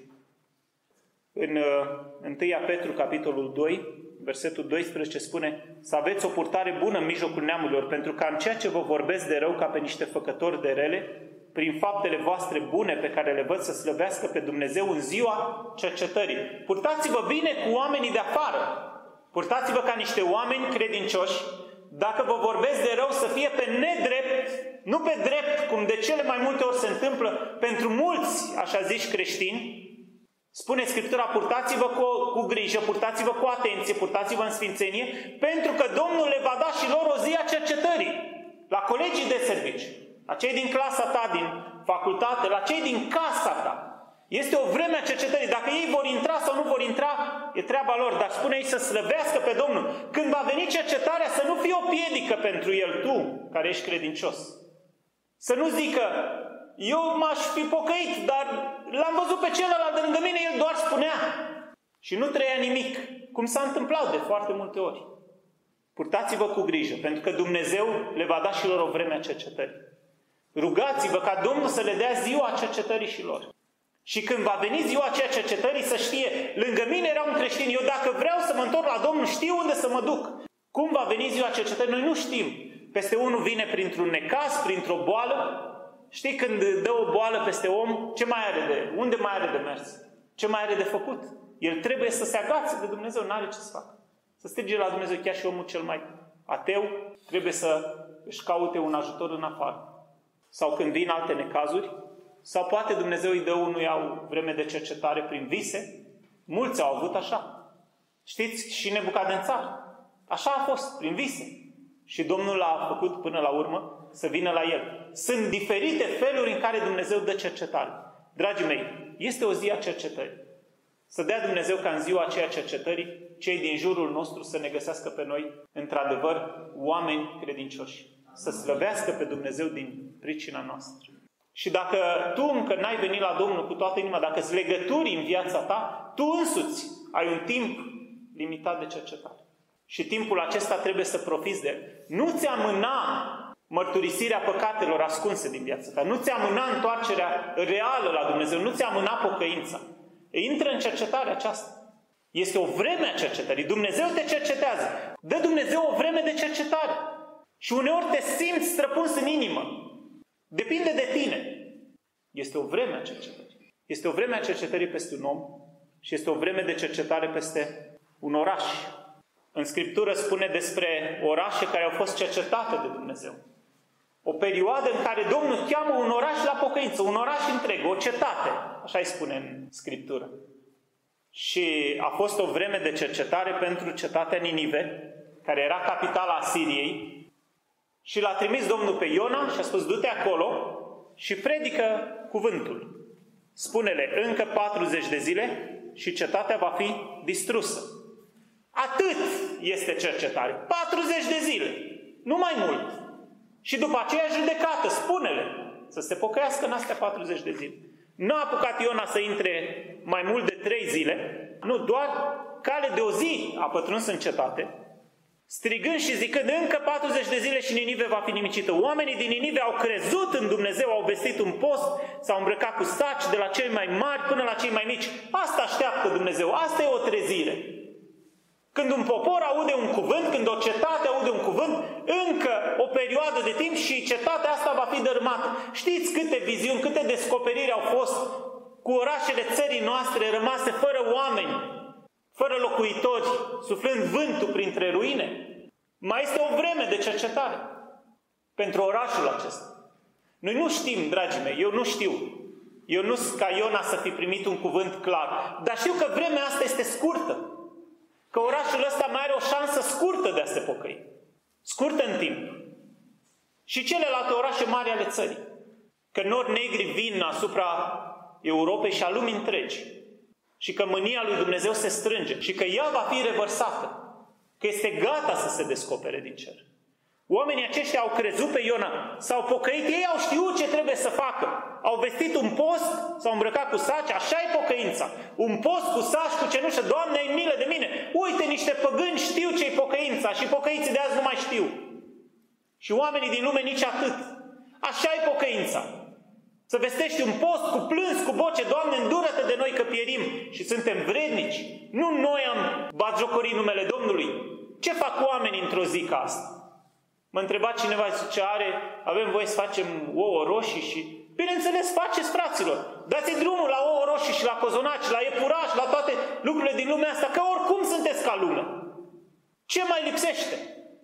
În 1 Petru, capitolul 2, versetul 12 spune: să aveți o purtare bună în mijlocul neamurilor, pentru că în ceea ce vă vorbesc de rău ca pe niște făcători de rele, prin faptele voastre bune pe care le văd să slăvească pe Dumnezeu în ziua cercetării. Purtați-vă bine cu oamenii de afară. Purtați-vă ca niște oameni credincioși. Dacă vă vorbesc de rău, să fie pe nedrept, nu pe drept, cum de cele mai multe ori se întâmplă pentru mulți, așa zici, creștini. Spune Scriptura: purtați-vă cu grijă, purtați-vă cu atenție, purtați-vă în sfințenie, pentru că Domnul le va da și lor o zi a cercetării. La colegii de serviciu, la cei din clasa ta, din facultate, la cei din casa ta. Este o vreme a cercetării. Dacă ei vor intra sau nu vor intra, e treaba lor. Dar spune ei să slăvească pe Domnul. Când va veni cercetarea, să nu fie o piedică pentru el, tu, care ești credincios. Să nu zică: eu m-aș fi pocăit, dar l-am văzut pe celălalt de lângă mine, el doar spunea. Și nu trăia nimic, cum s-a întâmplat de foarte multe ori. Purtați-vă cu grijă, pentru că Dumnezeu le va da și lor o vreme a cercetării. Rugați-vă ca Domnul să le dea ziua cercetării și lor. Și când va veni ziua aceea cercetării, să știe, lângă mine era un creștin, eu dacă vreau să mă întorc la Domnul, știu unde să mă duc. Cum va veni ziua cercetării? Noi nu știm. Peste unul vine printr-un necaz, printr-o boală. Știi, când dă o boală peste om, unde mai are de mers? Ce mai are de făcut? El trebuie să se agațe de Dumnezeu, n-are ce să facă. Să strige la Dumnezeu, chiar și omul cel mai ateu trebuie să își caute un ajutor în afară. Sau când vin alte necazuri, sau poate Dumnezeu îi dă unuia o vreme de cercetare prin vise. Mulți au avut așa. Știți, și Nebucadențar. Așa a fost, prin vise. Și Domnul a făcut până la urmă să vină la el. Sunt diferite feluri în care Dumnezeu dă cercetare. Dragii mei, este o zi a cercetării. Să dea Dumnezeu ca în ziua aceea cercetării, cei din jurul nostru să ne găsească pe noi, într-adevăr, oameni credincioși. Să slăvească pe Dumnezeu din pricina noastră. Și dacă tu încă n-ai venit la Domnul cu toată inima, dacă îți legături în viața ta, tu însuți ai un timp limitat de cercetare. Și timpul acesta trebuie să profiți de el. Nu ți amâna mărturisirea păcatelor ascunse din viața ta. Nu ți amâna întoarcerea reală la Dumnezeu. Nu ți amâna pocăința. Intră în cercetarea aceasta. Este o vreme a cercetării. Dumnezeu te cercetează. Dă Dumnezeu o vreme de cercetare. Și uneori te simți străpuns în inimă. Depinde de tine. Este o vreme a cercetării. Este o vreme a cercetării peste un om și este o vreme de cercetare peste un oraș. În Scriptură spune despre orașe care au fost cercetate de Dumnezeu. O perioadă în care Domnul cheamă un oraș la pocăință, un oraș întreg, o cetate. Așa îi spune în Scriptură. Și a fost o vreme de cercetare pentru cetatea Ninive, care era capitala Asiriei. Și l-a trimis Domnul pe Iona și a spus, du-te acolo și predică cuvântul. Spune-le, încă 40 de zile și cetatea va fi distrusă. Atât este cercetare. 40 de zile. Nu mai mult. Și după aceea judecată, spune-le, să se pocăiască în astea 40 de zile. Nu a apucat Iona să intre mai mult de 3 zile, nu, doar cale de o zi a pătruns în cetate, strigând și zicând, încă 40 de zile și Ninive va fi nimicită. Oamenii din Ninive au crezut în Dumnezeu, au vestit un post, s-au îmbrăcat cu saci de la cei mai mari până la cei mai mici. Asta așteaptă Dumnezeu, asta e o trezire. Când un popor aude un cuvânt, când o cetate aude un cuvânt, încă o perioadă de timp și cetatea asta va fi dărâmată. Știți câte viziuni, câte descoperiri au fost cu orașele țării noastre rămase fără oameni, fără locuitori, suflând vântul printre ruine? Mai este o vreme de cercetare pentru orașul acesta. Noi nu știm, dragii mei, eu nu știu. Eu nu sunt ca Iona să fi primit un cuvânt clar, dar știu că vremea asta este scurtă. Că orașul ăsta mai are o șansă scurtă de a se pocăi. Scurtă în timp. Și celelalte orașe mari ale țării. Că nori negri vin asupra Europei și a lumii întregi. Și că mânia lui Dumnezeu se strânge. Și că ea va fi revărsată. Că este gata să se descopere din cer. Oamenii aceștia au crezut pe Iona, s-au pocăit, ei au știut ce trebuie să facă. Au vestit un post, s-au îmbrăcat cu saci, așa e pocăința. Un post cu saci, cu cenușă, Doamne, ai milă de mine. Uite, niște păgâni știu ce-i pocăința și pocăiții de azi nu mai știu. Și oamenii din lume nici atât. Așa e pocăința. Să vestești un post cu plâns, cu voce, Doamne, îndură-te de noi că pierim și suntem vrednici. Nu noi am batjocorit numele Domnului. Ce fac oamenii într-o zi ca asta? Mă întreba cineva, zice, avem voie să facem ouă roșii și... Bineînțeles, faceți, fraților. Dați drumul la ouă roșii și la cozonaci, la iepuraș, la toate lucrurile din lumea asta, că oricum sunteți ca lume. Ce mai lipsește?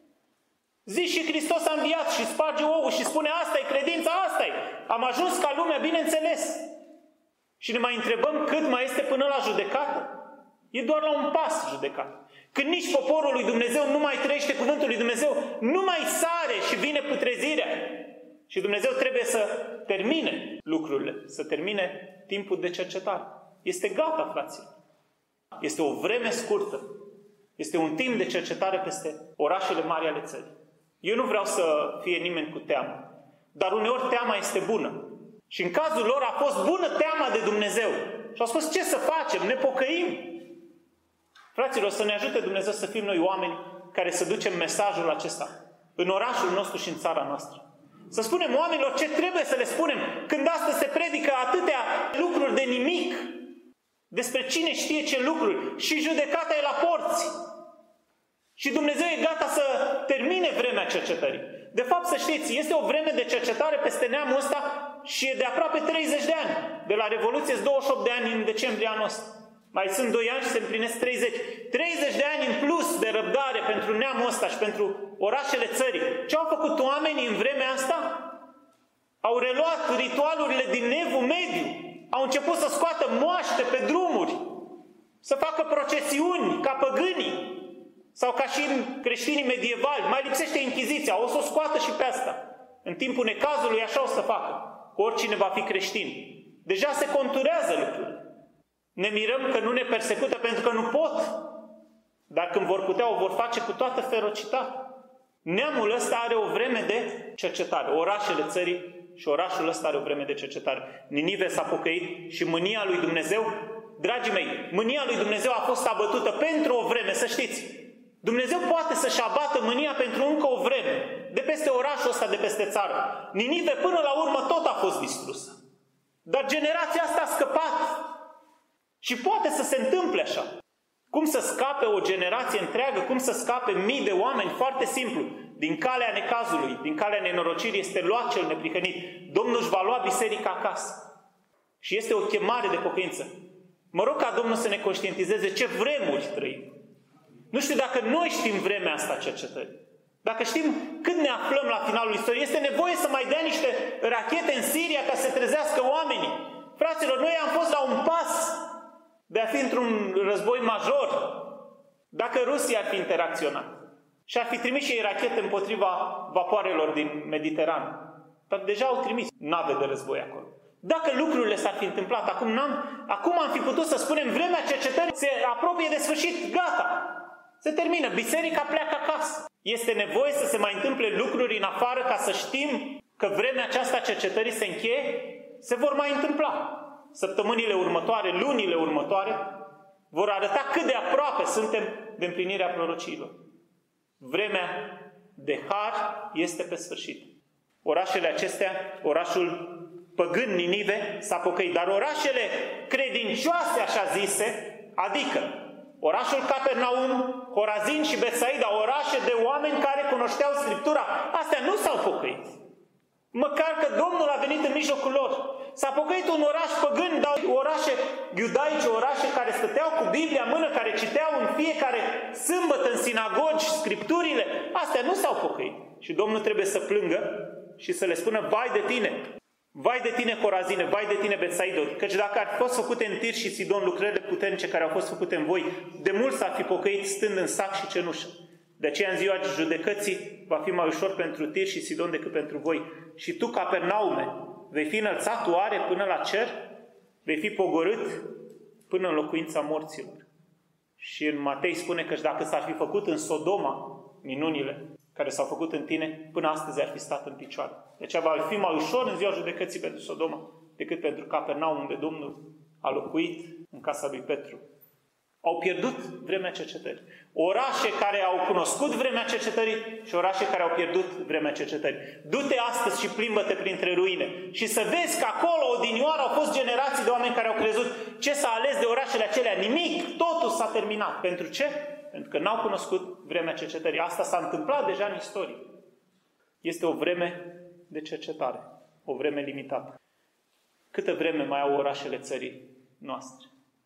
Zici și Hristos a înviat și sparge ouul și spune, asta e credința, asta e. Am ajuns ca lumea, bineînțeles. Și ne mai întrebăm cât mai este până la judecată. E doar la un pas judecată. Când nici poporul lui Dumnezeu nu mai trăiește cuvântul lui Dumnezeu, nu mai sare și vine putrezirea. Și Dumnezeu trebuie să termine lucrurile, să termine timpul de cercetare. Este gata, frații. Este o vreme scurtă. Este un timp de cercetare peste orașele mari ale țării. Eu nu vreau să fie nimeni cu teamă, dar uneori teama este bună. Și în cazul lor a fost bună teama de Dumnezeu. Și au spus, ce să facem? Ne pocăim. Fraților, să ne ajute Dumnezeu să fim noi oameni care să ducem mesajul acesta în orașul nostru și în țara noastră. Să spunem oamenilor ce trebuie să le spunem când astăzi se predică atâtea lucruri de nimic, despre cine știe ce lucruri, și judecata e la porți. Și Dumnezeu e gata să termine vremea cercetării. De fapt, să știți, este o vreme de cercetare peste neamul ăsta și e de aproape 30 de ani. De la Revoluție, 28 de ani în decembrie anul ăsta. Mai sunt 2 ani și se împlinesc 30. 30 de ani în plus de răbdare pentru neamul ăsta și pentru orașele țării. Ce au făcut oamenii în vremea asta? Au reluat ritualurile din Evul Mediu. Au început să scoată moaște pe drumuri, să facă procesiuni ca păgânii sau ca și creștinii medievali. Mai lipsește Inchiziția, o să o scoată și pe asta. În timpul necazului așa o să facă, cu oricine va fi creștin. Deja se conturează lucrurile. Ne mirăm că nu ne persecută pentru că nu pot, dar când vor putea, o vor face cu toată ferocitatea. Neamul ăsta are o vreme de cercetare, orașele țării, și orașul ăsta are o vreme de cercetare. Ninive s-a pocăit și mânia lui Dumnezeu, dragii mei, mânia lui Dumnezeu a fost abătută pentru o vreme, să știți. Dumnezeu poate să-și abată mânia pentru încă o vreme, de peste orașul ăsta, de peste țară. Ninive până la urmă tot a fost distrusă. Dar generația asta a scăpat. Și poate să se întâmple așa. Cum să scape o generație întreagă, cum să scape mii de oameni? Foarte simplu. Din calea necazului, din calea nenorocirii este luat cel neprihănit. Domnul își va lua biserica acasă. Și este o chemare de pocăință. Mă rog ca Domnul să ne conștientizeze ce vremuri trăim. Nu știu dacă noi știm vremea asta cercetării. Dacă știm cât ne aflăm la finalul istoriei, este nevoie să mai dea niște rachete în Siria ca să se trezească oamenii. Fraților, noi am fost la un pas de a fi într-un război major dacă Rusia ar fi interacționat. Și ar fi trimis și ei rachete împotriva vapoarelor din Mediterană. Dar deja au trimis nave de război acolo. Dacă lucrurile s-ar fi întâmplat, acum am fi putut să spunem vremea cercetării se apropie de sfârșit, gata. Se termină, biserica pleacă acasă. Este nevoie să se mai întâmple lucruri în afară ca să știm că vremea aceasta cercetării se încheie? Se vor mai întâmpla. Săptămânile următoare, lunile următoare vor arăta cât de aproape suntem de împlinirea prorociilor. Vremea de har este pe sfârșit. Orașele acestea, orașul păgân Ninive s-a pocăit, dar orașele credincioase, așa zise, adică orașul Capernaum, Horazin și Betsaida, orașe de oameni care cunoșteau Scriptura, astea nu s-au pocăit. Măcar că Domnul a venit în mijlocul lor. S-a pocăit un oraș păgân, dar orașe iudaice, orașe care stăteau cu Biblia în mână, care citeau în fiecare sâmbătă în sinagogi Scripturile, astea nu s-au pocăit. Și Domnul trebuie să plângă și să le spună, vai de tine! Vai de tine, Corazine, vai de tine, Betsaida, căci dacă ar fi fost făcute în Tir și Sidon lucrările puternice care au fost făcute în voi, de mult s-ar fi pocăit stând în sac și cenușă. De aceea în ziua judecății va fi mai ușor pentru Tir și Sidon decât pentru voi. Și tu, Capernaume, vei fi înălțat oare până la cer? Vei fi pogorât până în locuința morților. Și în Matei spune că dacă s-ar fi făcut în Sodoma minunile care s-au făcut în tine, până astăzi ar fi stat în picioare. De aceea va fi mai ușor în ziua judecății pentru Sodoma decât pentru Capernaum, unde Domnul a locuit în casa lui Petru. Au pierdut vremea cercetării. Orașe care au cunoscut vremea cercetării și orașe care au pierdut vremea cercetării. Du-te astăzi și plimbă-te printre ruine și să vezi că acolo odinioară au fost generații de oameni care au crezut ce s-a ales de orașele acelea. Nimic, totul s-a terminat. Pentru ce? Pentru că n-au cunoscut vremea cercetării. Asta s-a întâmplat deja în istorie. Este o vreme de cercetare. O vreme limitată. Câtă vreme mai au orașele țării noastre?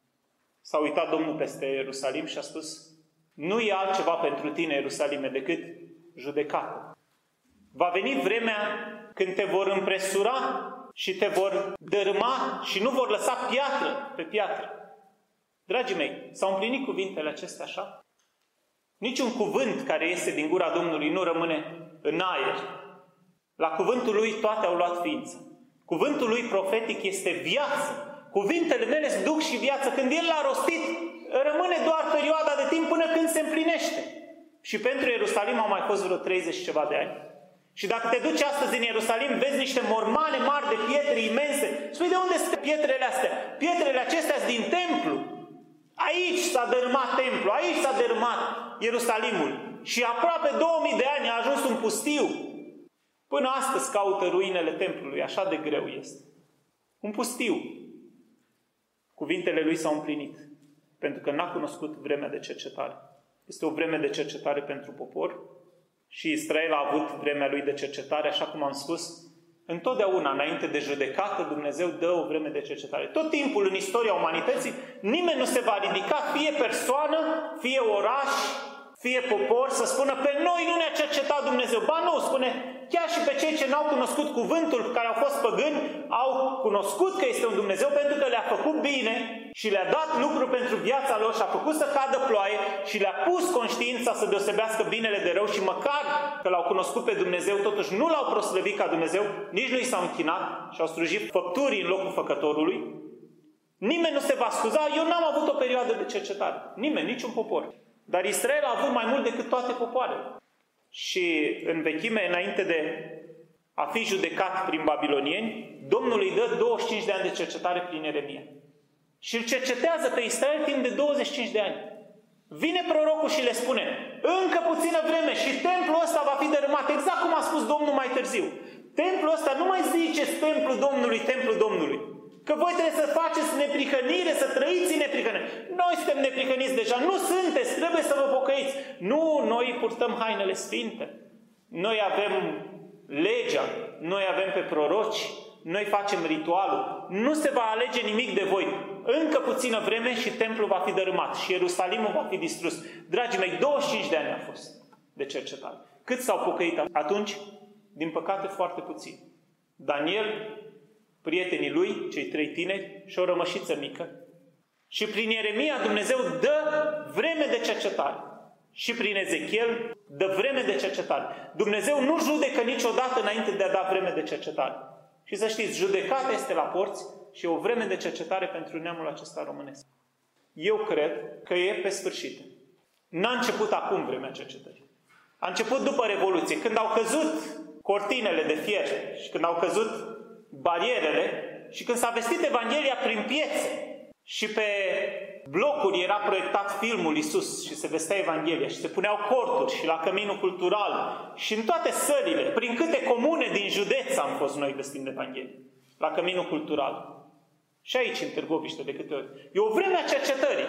S-a uitat Domnul peste Ierusalim și a spus, nu e altceva pentru tine, Ierusalime, decât judecată. Va veni vremea când te vor împresura și te vor dărâma și nu vor lăsa piatră pe piatră. Dragii mei, s-au împlinit cuvintele acestea așa? Niciun cuvânt care iese din gura Domnului nu rămâne în aer. La cuvântul Lui toate au luat ființă. Cuvântul Lui profetic este viață. Cuvintele mele sunt duc și viață. Când El l-a rostit, rămâne doar perioada de timp până când se împlinește. Și pentru Ierusalim au mai fost vreo 30 și ceva de ani. Și dacă te duci astăzi în Ierusalim, vezi niște mormane mari de pietre imense. Spui, de unde sunt pietrele astea? Pietrele acestea sunt din templu. Aici s-a dărâmat templu, aici s-a dărâmat Ierusalimul. și aproape 2000 de ani a ajuns un pustiu. Până astăzi caută ruinele templului, așa de greu este. Un pustiu. Cuvintele lui s-au împlinit, pentru că n-a cunoscut vremea de cercetare. Este o vreme de cercetare pentru popor și Israel a avut vremea lui de cercetare, așa cum am spus. Întotdeauna, înainte de judecată, Dumnezeu dă o vreme de cercetare. Tot timpul în istoria umanității, nimeni nu se va ridica, fie persoană, fie oraș, fie popor, să spună pe noi nu ne-a cercetat Dumnezeu. Ba nu, spune, chiar și pe cei ce n-au cunoscut cuvântul, care au fost păgâni, au cunoscut că este un Dumnezeu pentru că le-a făcut bine și le-a dat lucruri pentru viața lor și a făcut să cadă ploaie și le-a pus conștiința să deosebească binele de rău și măcar că l-au cunoscut pe Dumnezeu, totuși nu l-au proslăvit ca Dumnezeu, nici nu i s-au închinat și au slujit făpturii în locul făcătorului. Nimeni nu se va scuza, eu n-am avut o perioadă de cercetare. Nimeni, niciun popor. Dar Israel a avut mai mult decât toate popoarele. Și în vechime, înainte de a fi judecat prin babilonieni, Domnul îi dă 25 de ani de cercetare prin Ieremia. Și îl cercetează pe Israel timp de 25 de ani. Vine prorocul și le spune, încă puțină vreme și templul ăsta va fi dărâmat, exact cum a spus Domnul mai târziu. Templul ăsta, nu mai ziceți templul Domnului, templul Domnului. Că voi trebuie să faceți neprihănire, să trăiți în neprihănire. Noi suntem neprihăniți deja, nu sunteți, trebuie să vă pocăiți. Nu, noi purtăm hainele sfinte. Noi avem legea, noi avem pe proroci, noi facem ritualul. Nu se va alege nimic de voi. Încă puțină vreme și templul va fi dărâmat și Ierusalimul va fi distrus. Dragii mei, 25 de ani a fost de cercetare. Cât s-au pocăit atunci? Din păcate foarte puțin. Daniel, prietenii lui, cei 3 tineri, și o rămășiță mică. Și prin Ieremia Dumnezeu dă vreme de cercetare. Și prin Ezechiel dă vreme de cercetare. Dumnezeu nu judecă niciodată înainte de a da vreme de cercetare. Și să știți, judecata este la porți și e o vreme de cercetare pentru neamul acesta românesc. Eu cred că e pe sfârșit. N-a început acum vremea cercetării. A început după Revoluție, când au căzut cortinele de fier și când au căzut barierele și când s-a vestit Evanghelia prin piețe și pe blocuri era proiectat filmul Iisus și se vestea Evanghelia și se puneau corturi și la Căminul Cultural și în toate sălile, prin câte comune din județ am fost noi vestind Evanghelia, la Căminul Cultural. Și aici, în Târgoviște, de câte ori. E o vreme a cercetării.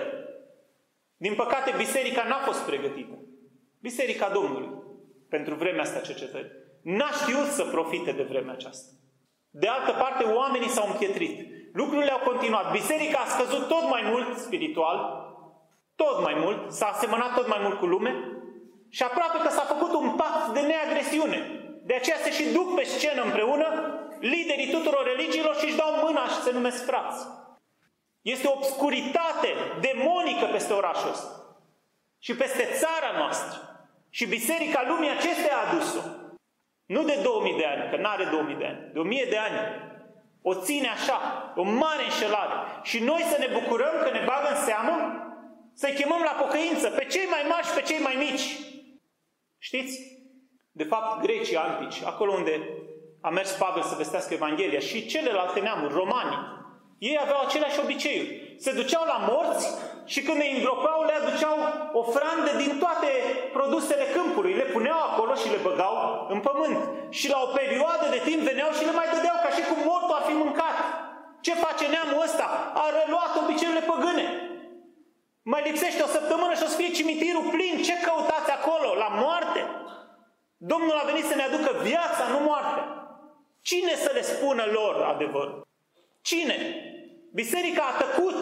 Din păcate, biserica n-a fost pregătită. Biserica Domnului, pentru vremea asta cercetării. N-a știut să profite de vremea aceasta. De altă parte, oamenii s-au împietrit. Lucrurile au continuat. Biserica a scăzut tot mai mult spiritual, tot mai mult, s-a asemănat tot mai mult cu lume și aproape că s-a făcut un pact de neagresiune. De aceea se și duc pe scenă împreună liderii tuturor religiilor și își dau mâna și se numesc frați. Este o obscuritate demonică peste orașul ăsta și peste țara noastră. Și biserica lumii acesteia a adus-o. Nu de 2000 de ani, că n-are 2000 de ani, de 1000 de ani. O ține așa, o mare înșelare. Și noi să ne bucurăm că ne bagă în seamă, să-i chemăm la pocăință, pe cei mai mari și pe cei mai mici. Știți? De fapt, grecii antici, acolo unde a mers Pavel să vestească Evanghelia, și celelalte neamuri, romanii, ei aveau aceleași obiceiuri. Se duceau la morți și când îi îngropau, le aduceau ofrande din toate produsele câmpului. Le puneau acolo și le băgau în pământ. Și la o perioadă de timp veneau și le mai dădeau ca și cum mortul ar fi mâncat. Ce face neamul ăsta? A reluat obiceiurile păgâne. Mai lipsește o săptămână și o să fie cimitirul plin. Ce căutați acolo? La moarte? Domnul a venit să ne aducă viața, nu moarte. Cine să le spună lor adevărul? Cine? Biserica a tăcut.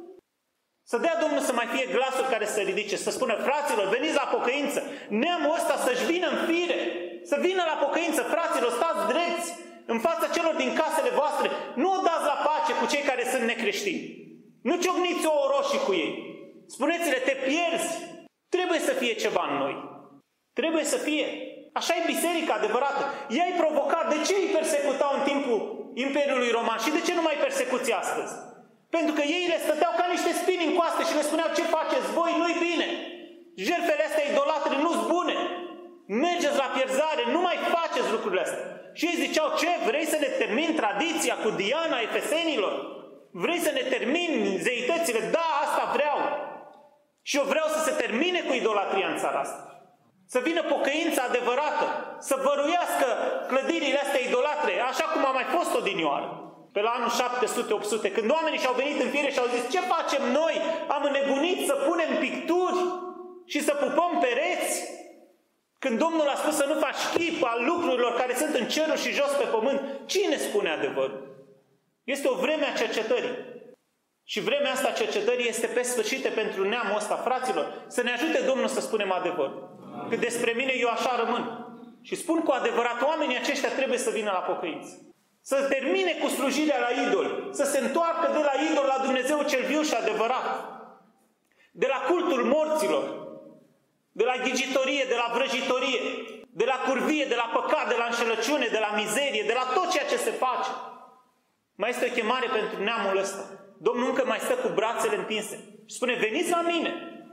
Să dea Domnul să mai fie glasuri care să ridice, să spună, fraților, veniți la pocăință. Neamul ăsta să-și vină în fire, să vină la pocăință. Fraților, stați drepți în fața celor din casele voastre. Nu o dați la pace cu cei care sunt necreștini. Nu ciocniți ouă roșii cu ei. Spuneți-le, te pierzi. Trebuie să fie ceva în noi. Trebuie să fie. Așa e biserica adevărată. Ea îi provoca. De ce îi persecutau în timpul Imperiului Roman și de ce nu mai persecuți astăzi? Pentru că ei le stăteau ca niște spini în coaste și le spuneau, ce faceți voi, nu-i bine. Jertfele astea idolatre nu-s bune. Mergeți la pierzare, nu mai faceți lucrurile astea. Și ei ziceau, ce, vrei să ne termin tradiția cu Diana Efesenilor? Vrei să ne termin zeitățile? Da, asta vreau. Și eu vreau să se termine cu idolatria în țara asta. Să vină pocăința adevărată, să văruiască clădirile astea idolatre, așa cum a mai fost odinioară. Pe la anul 700-800, când oamenii și-au venit în fire și au zis, ce facem noi? Am înnebunit să punem picturi și să pupăm pereți? Când Domnul a spus să nu faci chip al lucrurilor care sunt în cerul și jos pe pământ, cine spune adevărul? Este o vreme a cercetării. Și vremea asta a cercetării este pe sfârșit pentru neamul ăsta, fraților. Să ne ajute Domnul să spunem adevărul. Că despre mine eu așa rămân. Și spun cu adevărat, oamenii aceștia trebuie să vină la pocăință. Să termine cu slujirea la idol. Să se întoarcă de la idol la Dumnezeu cel viu și adevărat. De la cultul morților. De la ghicitorie, de la vrăjitorie. De la curvie, de la păcat, de la înșelăciune, de la mizerie, de la tot ceea ce se face. Mai este o chemare pentru neamul ăsta. Domnul încă mai stă cu brațele întinse. Și spune, veniți la mine.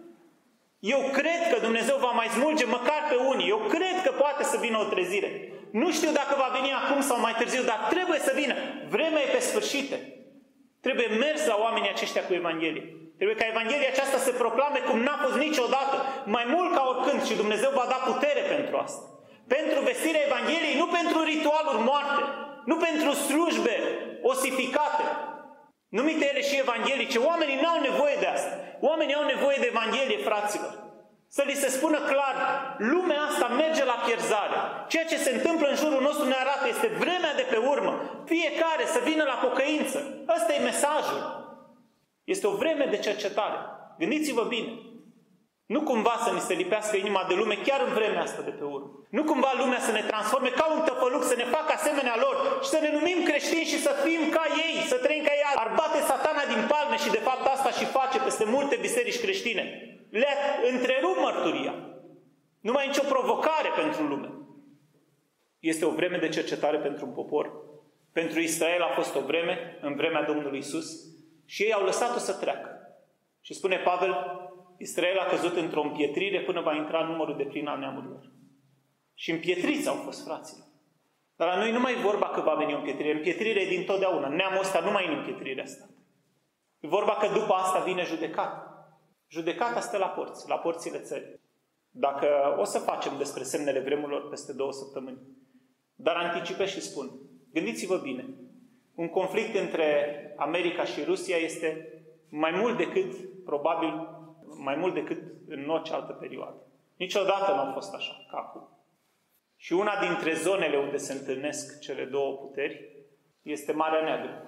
Eu cred că Dumnezeu va mai smulge măcar pe unii. Eu cred că poate să vină o trezire. Nu știu dacă va veni acum sau mai târziu, dar trebuie să vină. Vremea e pe sfârșite. Trebuie mers la oamenii aceștia cu Evanghelie. Trebuie ca Evanghelia aceasta să se proclame cum n-a fost niciodată. Mai mult ca oricând și Dumnezeu va da putere pentru asta. Pentru vestirea Evangheliei, nu pentru ritualuri moarte. Nu pentru slujbe osificate. Numite ele și evanghelice. Oamenii n-au nevoie de asta. Oamenii au nevoie de Evanghelie, fraților. Să li se spună clar, lumea asta merge la pierzare. Ceea ce se întâmplă în jurul nostru ne arată, este vremea de pe urmă. Fiecare să vină la pocăință. Ăsta e mesajul. Este o vreme de cercetare. Gândiți-vă bine. Nu cumva să ni se lipească inima de lume chiar în vremea asta de pe urmă. Nu cumva lumea să ne transforme ca un tăpăluc, să ne facă asemenea lor și să ne numim creștini și să fim ca ei, să trăim ca ei. Ar bate Satana din palme și de fapt asta și face peste multe biserici creștine. Le întrerup mărturia. Nu mai e nicio provocare pentru lume. Este o vreme de cercetare pentru un popor. Pentru Israel a fost o vreme, în vremea Domnului Iisus, și ei au lăsat-o să treacă. Și spune Pavel, Israel a căzut într-o împietrire până va intra în numărul de plin al neamurilor. Și împietriți au fost fraților. Dar la noi nu mai e vorba că va veni o împietrire. Împietrirea e din totdeauna. Neamul ăsta nu mai e în împietrirea asta. E vorba că după asta vine judecata. Judecata stă la porțile țării. Dacă o să facem despre semnele vremurilor peste 2 săptămâni. Dar anticipez și spun, gândiți-vă bine, un conflict între America și Rusia este mai mult decât, probabil, mai mult decât în orice altă perioadă. Niciodată nu a fost așa ca acum. Și una dintre zonele unde se întâlnesc cele două puteri este Marea Neagră.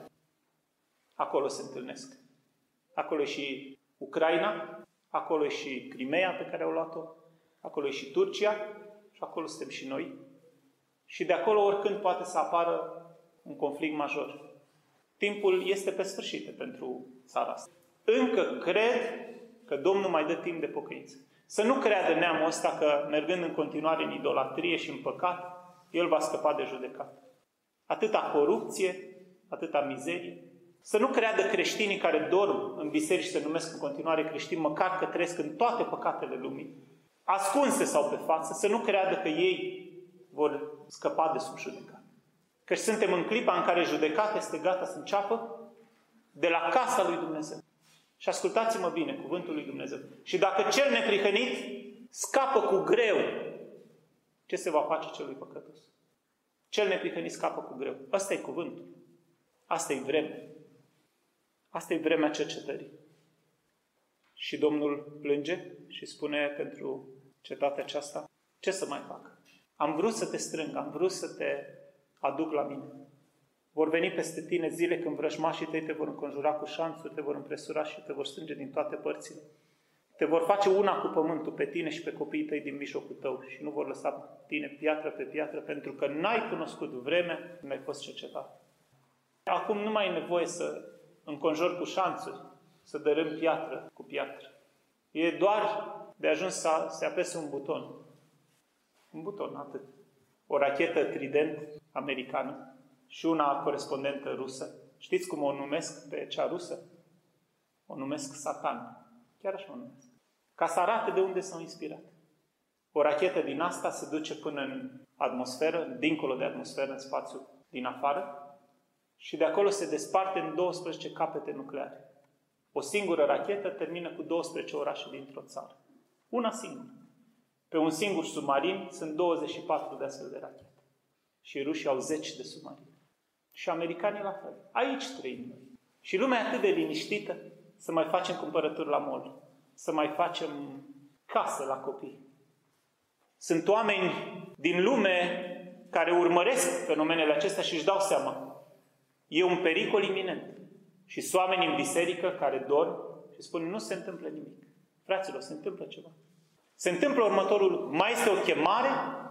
Acolo se întâlnesc. Acolo e și Ucraina, acolo e și Crimea pe care au luat-o, acolo e și Turcia și acolo suntem și noi. Și de acolo oricând poate să apară un conflict major. Timpul este pe sfârșit pentru țara asta. Încă cred că Domnul mai dă timp de pocăință. Să nu creadă neamul ăsta că, mergând în continuare în idolatrie și în păcat, el va scăpa de judecată. Atâta corupție, atâta mizerie. Să nu creadă creștinii care dorm în biserici și se numesc în continuare creștini, măcar că trăiesc în toate păcatele lumii, ascunse sau pe față, să nu creadă că ei vor scăpa de sub judecată. Căci suntem în clipa în care judecata este gata să înceapă de la casa lui Dumnezeu. Și ascultați-mă bine, cuvântul lui Dumnezeu. Și dacă cel neprihănit scapă cu greu, ce se va face celui păcătos? Cel neprihănit scapă cu greu. Asta e cuvântul. Asta e vremea. Asta e vremea cercetării. Și Domnul plânge și spune pentru cetatea aceasta, ce să mai fac? Am vrut să te strâng, am vrut să te aduc la mine. Vor veni peste tine zile când vrăjmașii tăi te vor înconjura cu șanțuri, te vor împresura și te vor strânge din toate părțile. Te vor face una cu pământul pe tine și pe copiii tăi din mijlocul tău și nu vor lăsa tine piatră pe piatră pentru că n-ai cunoscut vremea când ai fost cercetat. Acum nu mai e nevoie să înconjori cu șanțuri, să dărâm piatră cu piatră. E doar de ajuns să se apese un buton. Un buton, atât. O rachetă Trident americană și una corespondentă rusă. Știți cum o numesc pe cea rusă? O numesc Satan. Chiar așa o numesc. Ca să arate de unde s-au inspirat. O rachetă din asta se duce până în atmosferă, dincolo de atmosferă, în spațiu din afară, și de acolo se desparte în 12 capete nucleare. O singură rachetă termină cu 12 orașe dintr-o țară. Una singură. Pe un singur submarin sunt 24 de astfel de rachete. Și rușii au 10 de submarine. Și americanii la fel. Aici trăim noi. Și lumea e atât de liniștită să mai facem cumpărături la mall, să mai facem casă la copii. Sunt oameni din lume care urmăresc fenomenele acestea și își dau seama. E un pericol iminent. Și sunt oameni în biserică care dorm și spun, nu se întâmplă nimic. Fraților, se întâmplă ceva. Se întâmplă următorul lucru. Mai este o chemare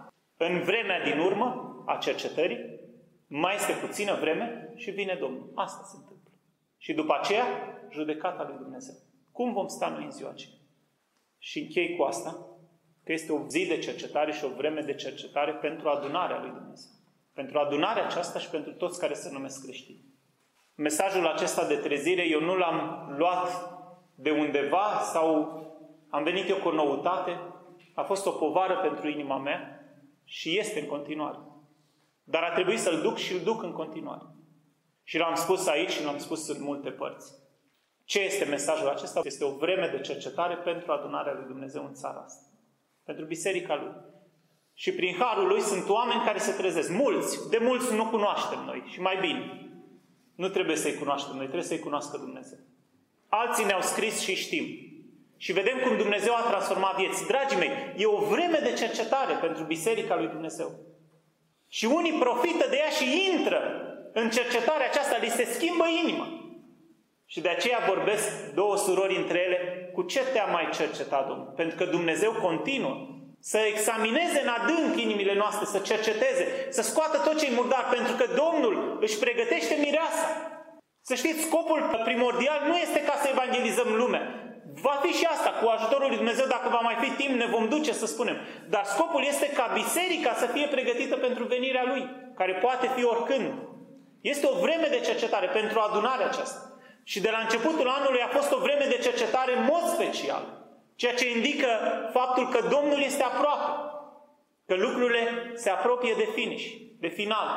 în vremea din urmă a cercetării, mai este puțină vreme și vine Domnul. Asta se întâmplă. Și după aceea, judecata lui Dumnezeu. Cum vom sta noi în ziua aceea? Și închei cu asta, că este o zi de cercetare și o vreme de cercetare pentru adunarea lui Dumnezeu. Pentru adunarea aceasta și pentru toți care se numesc creștini. Mesajul acesta de trezire, eu nu l-am luat de undeva sau am venit eu cu o noutate. A fost o povară pentru inima mea și este în continuare. Dar a trebuit să-l duc și îl duc în continuare. Și l-am spus aici și l-am spus în multe părți. Ce este mesajul acesta? Este o vreme de cercetare pentru adunarea lui Dumnezeu în țara asta. Pentru biserica lui. Și prin harul lui sunt oameni care se trezesc. Mulți. De mulți nu cunoaștem noi. Și mai bine. Nu trebuie să-i cunoaștem noi. Trebuie să-i cunoască Dumnezeu. Alții ne-au scris și știm. Și vedem cum Dumnezeu a transformat vieți. Dragii mei, e o vreme de cercetare pentru biserica lui Dumnezeu. Și unii profită de ea și intră în cercetarea aceasta. Li se schimbă inima. Și de aceea vorbesc două surori între ele. Cu ce te-a mai cercetat, Domnul? Pentru că Dumnezeu continuă să examineze în adânc inimile noastre, să cerceteze, să scoată tot ce-i murdar, pentru că Domnul își pregătește mireasa. Să știți, scopul primordial nu este ca să evangelizăm lumea. Va fi și asta, cu ajutorul lui Dumnezeu, dacă va mai fi timp, ne vom duce să spunem. Dar scopul este ca biserica să fie pregătită pentru venirea Lui, care poate fi oricând. Este o vreme de cercetare pentru adunarea aceasta. Și de la începutul anului a fost o vreme de cercetare în mod special. Ceea ce indică faptul că Domnul este aproape. Că lucrurile se apropie de finish, de final.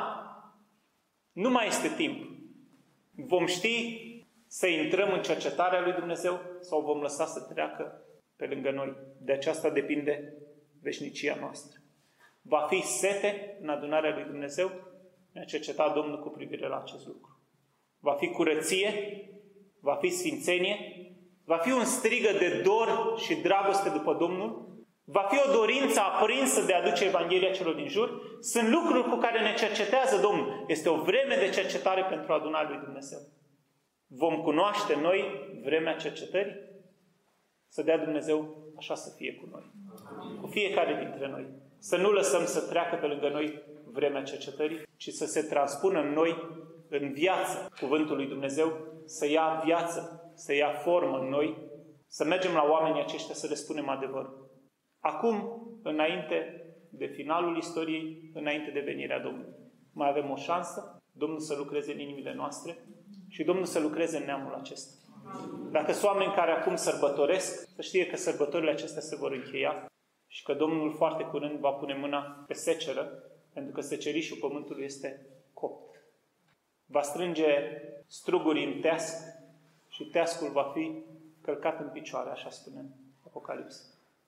Nu mai este timp. Vom ști să intrăm în cercetarea lui Dumnezeu sau vom lăsa să treacă pe lângă noi. De aceasta depinde veșnicia noastră. Va fi sete în adunarea lui Dumnezeu? Ne-a cercetat Domnul cu privire la acest lucru. Va fi curăție? Va fi sfințenie? Va fi un strigă de dor și dragoste după Domnul? Va fi o dorință aprinsă de a aduce Evanghelia celor din jur? Sunt lucruri cu care ne cercetează Domnul. Este o vreme de cercetare pentru adunarea lui Dumnezeu. Vom cunoaște noi vremea cercetării? Să dea Dumnezeu așa să fie cu noi. Cu fiecare dintre noi. Să nu lăsăm să treacă pe lângă noi vremea cercetării, ci să se transpună în noi, în viață, cuvântul lui Dumnezeu, să ia viață, să ia formă în noi, să mergem la oamenii aceștia să le spunem adevărul. Acum, înainte de finalul istoriei, înainte de venirea Domnului, mai avem o șansă, Domnul să lucreze în inimile noastre și Domnul să lucreze în neamul acesta. Dacă sunt oameni care acum sărbătoresc, să știe că sărbătorile acestea se vor încheia și că Domnul foarte curând va pune mâna pe seceră, pentru că secerișul pământului este copt. Va strânge struguri în teasc și teascul va fi călcat în picioare, așa spune în Apocalipsă.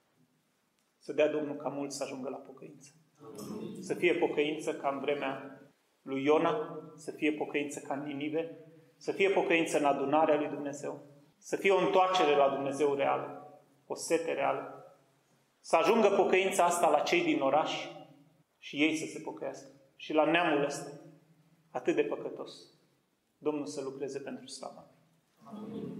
Să dea Domnul ca mulți să ajungă la pocăință. Să fie pocăință ca în vremea lui Iona, să fie pocăință ca în Ninive, să fie pocăință în adunarea lui Dumnezeu, să fie o întoarcere la Dumnezeu reală, o sete reală, să ajungă pocăința asta la cei din oraș și ei să se pocăiască. Și la neamul ăsta, atât de păcătos, Domnul să lucreze pentru slava. Amin.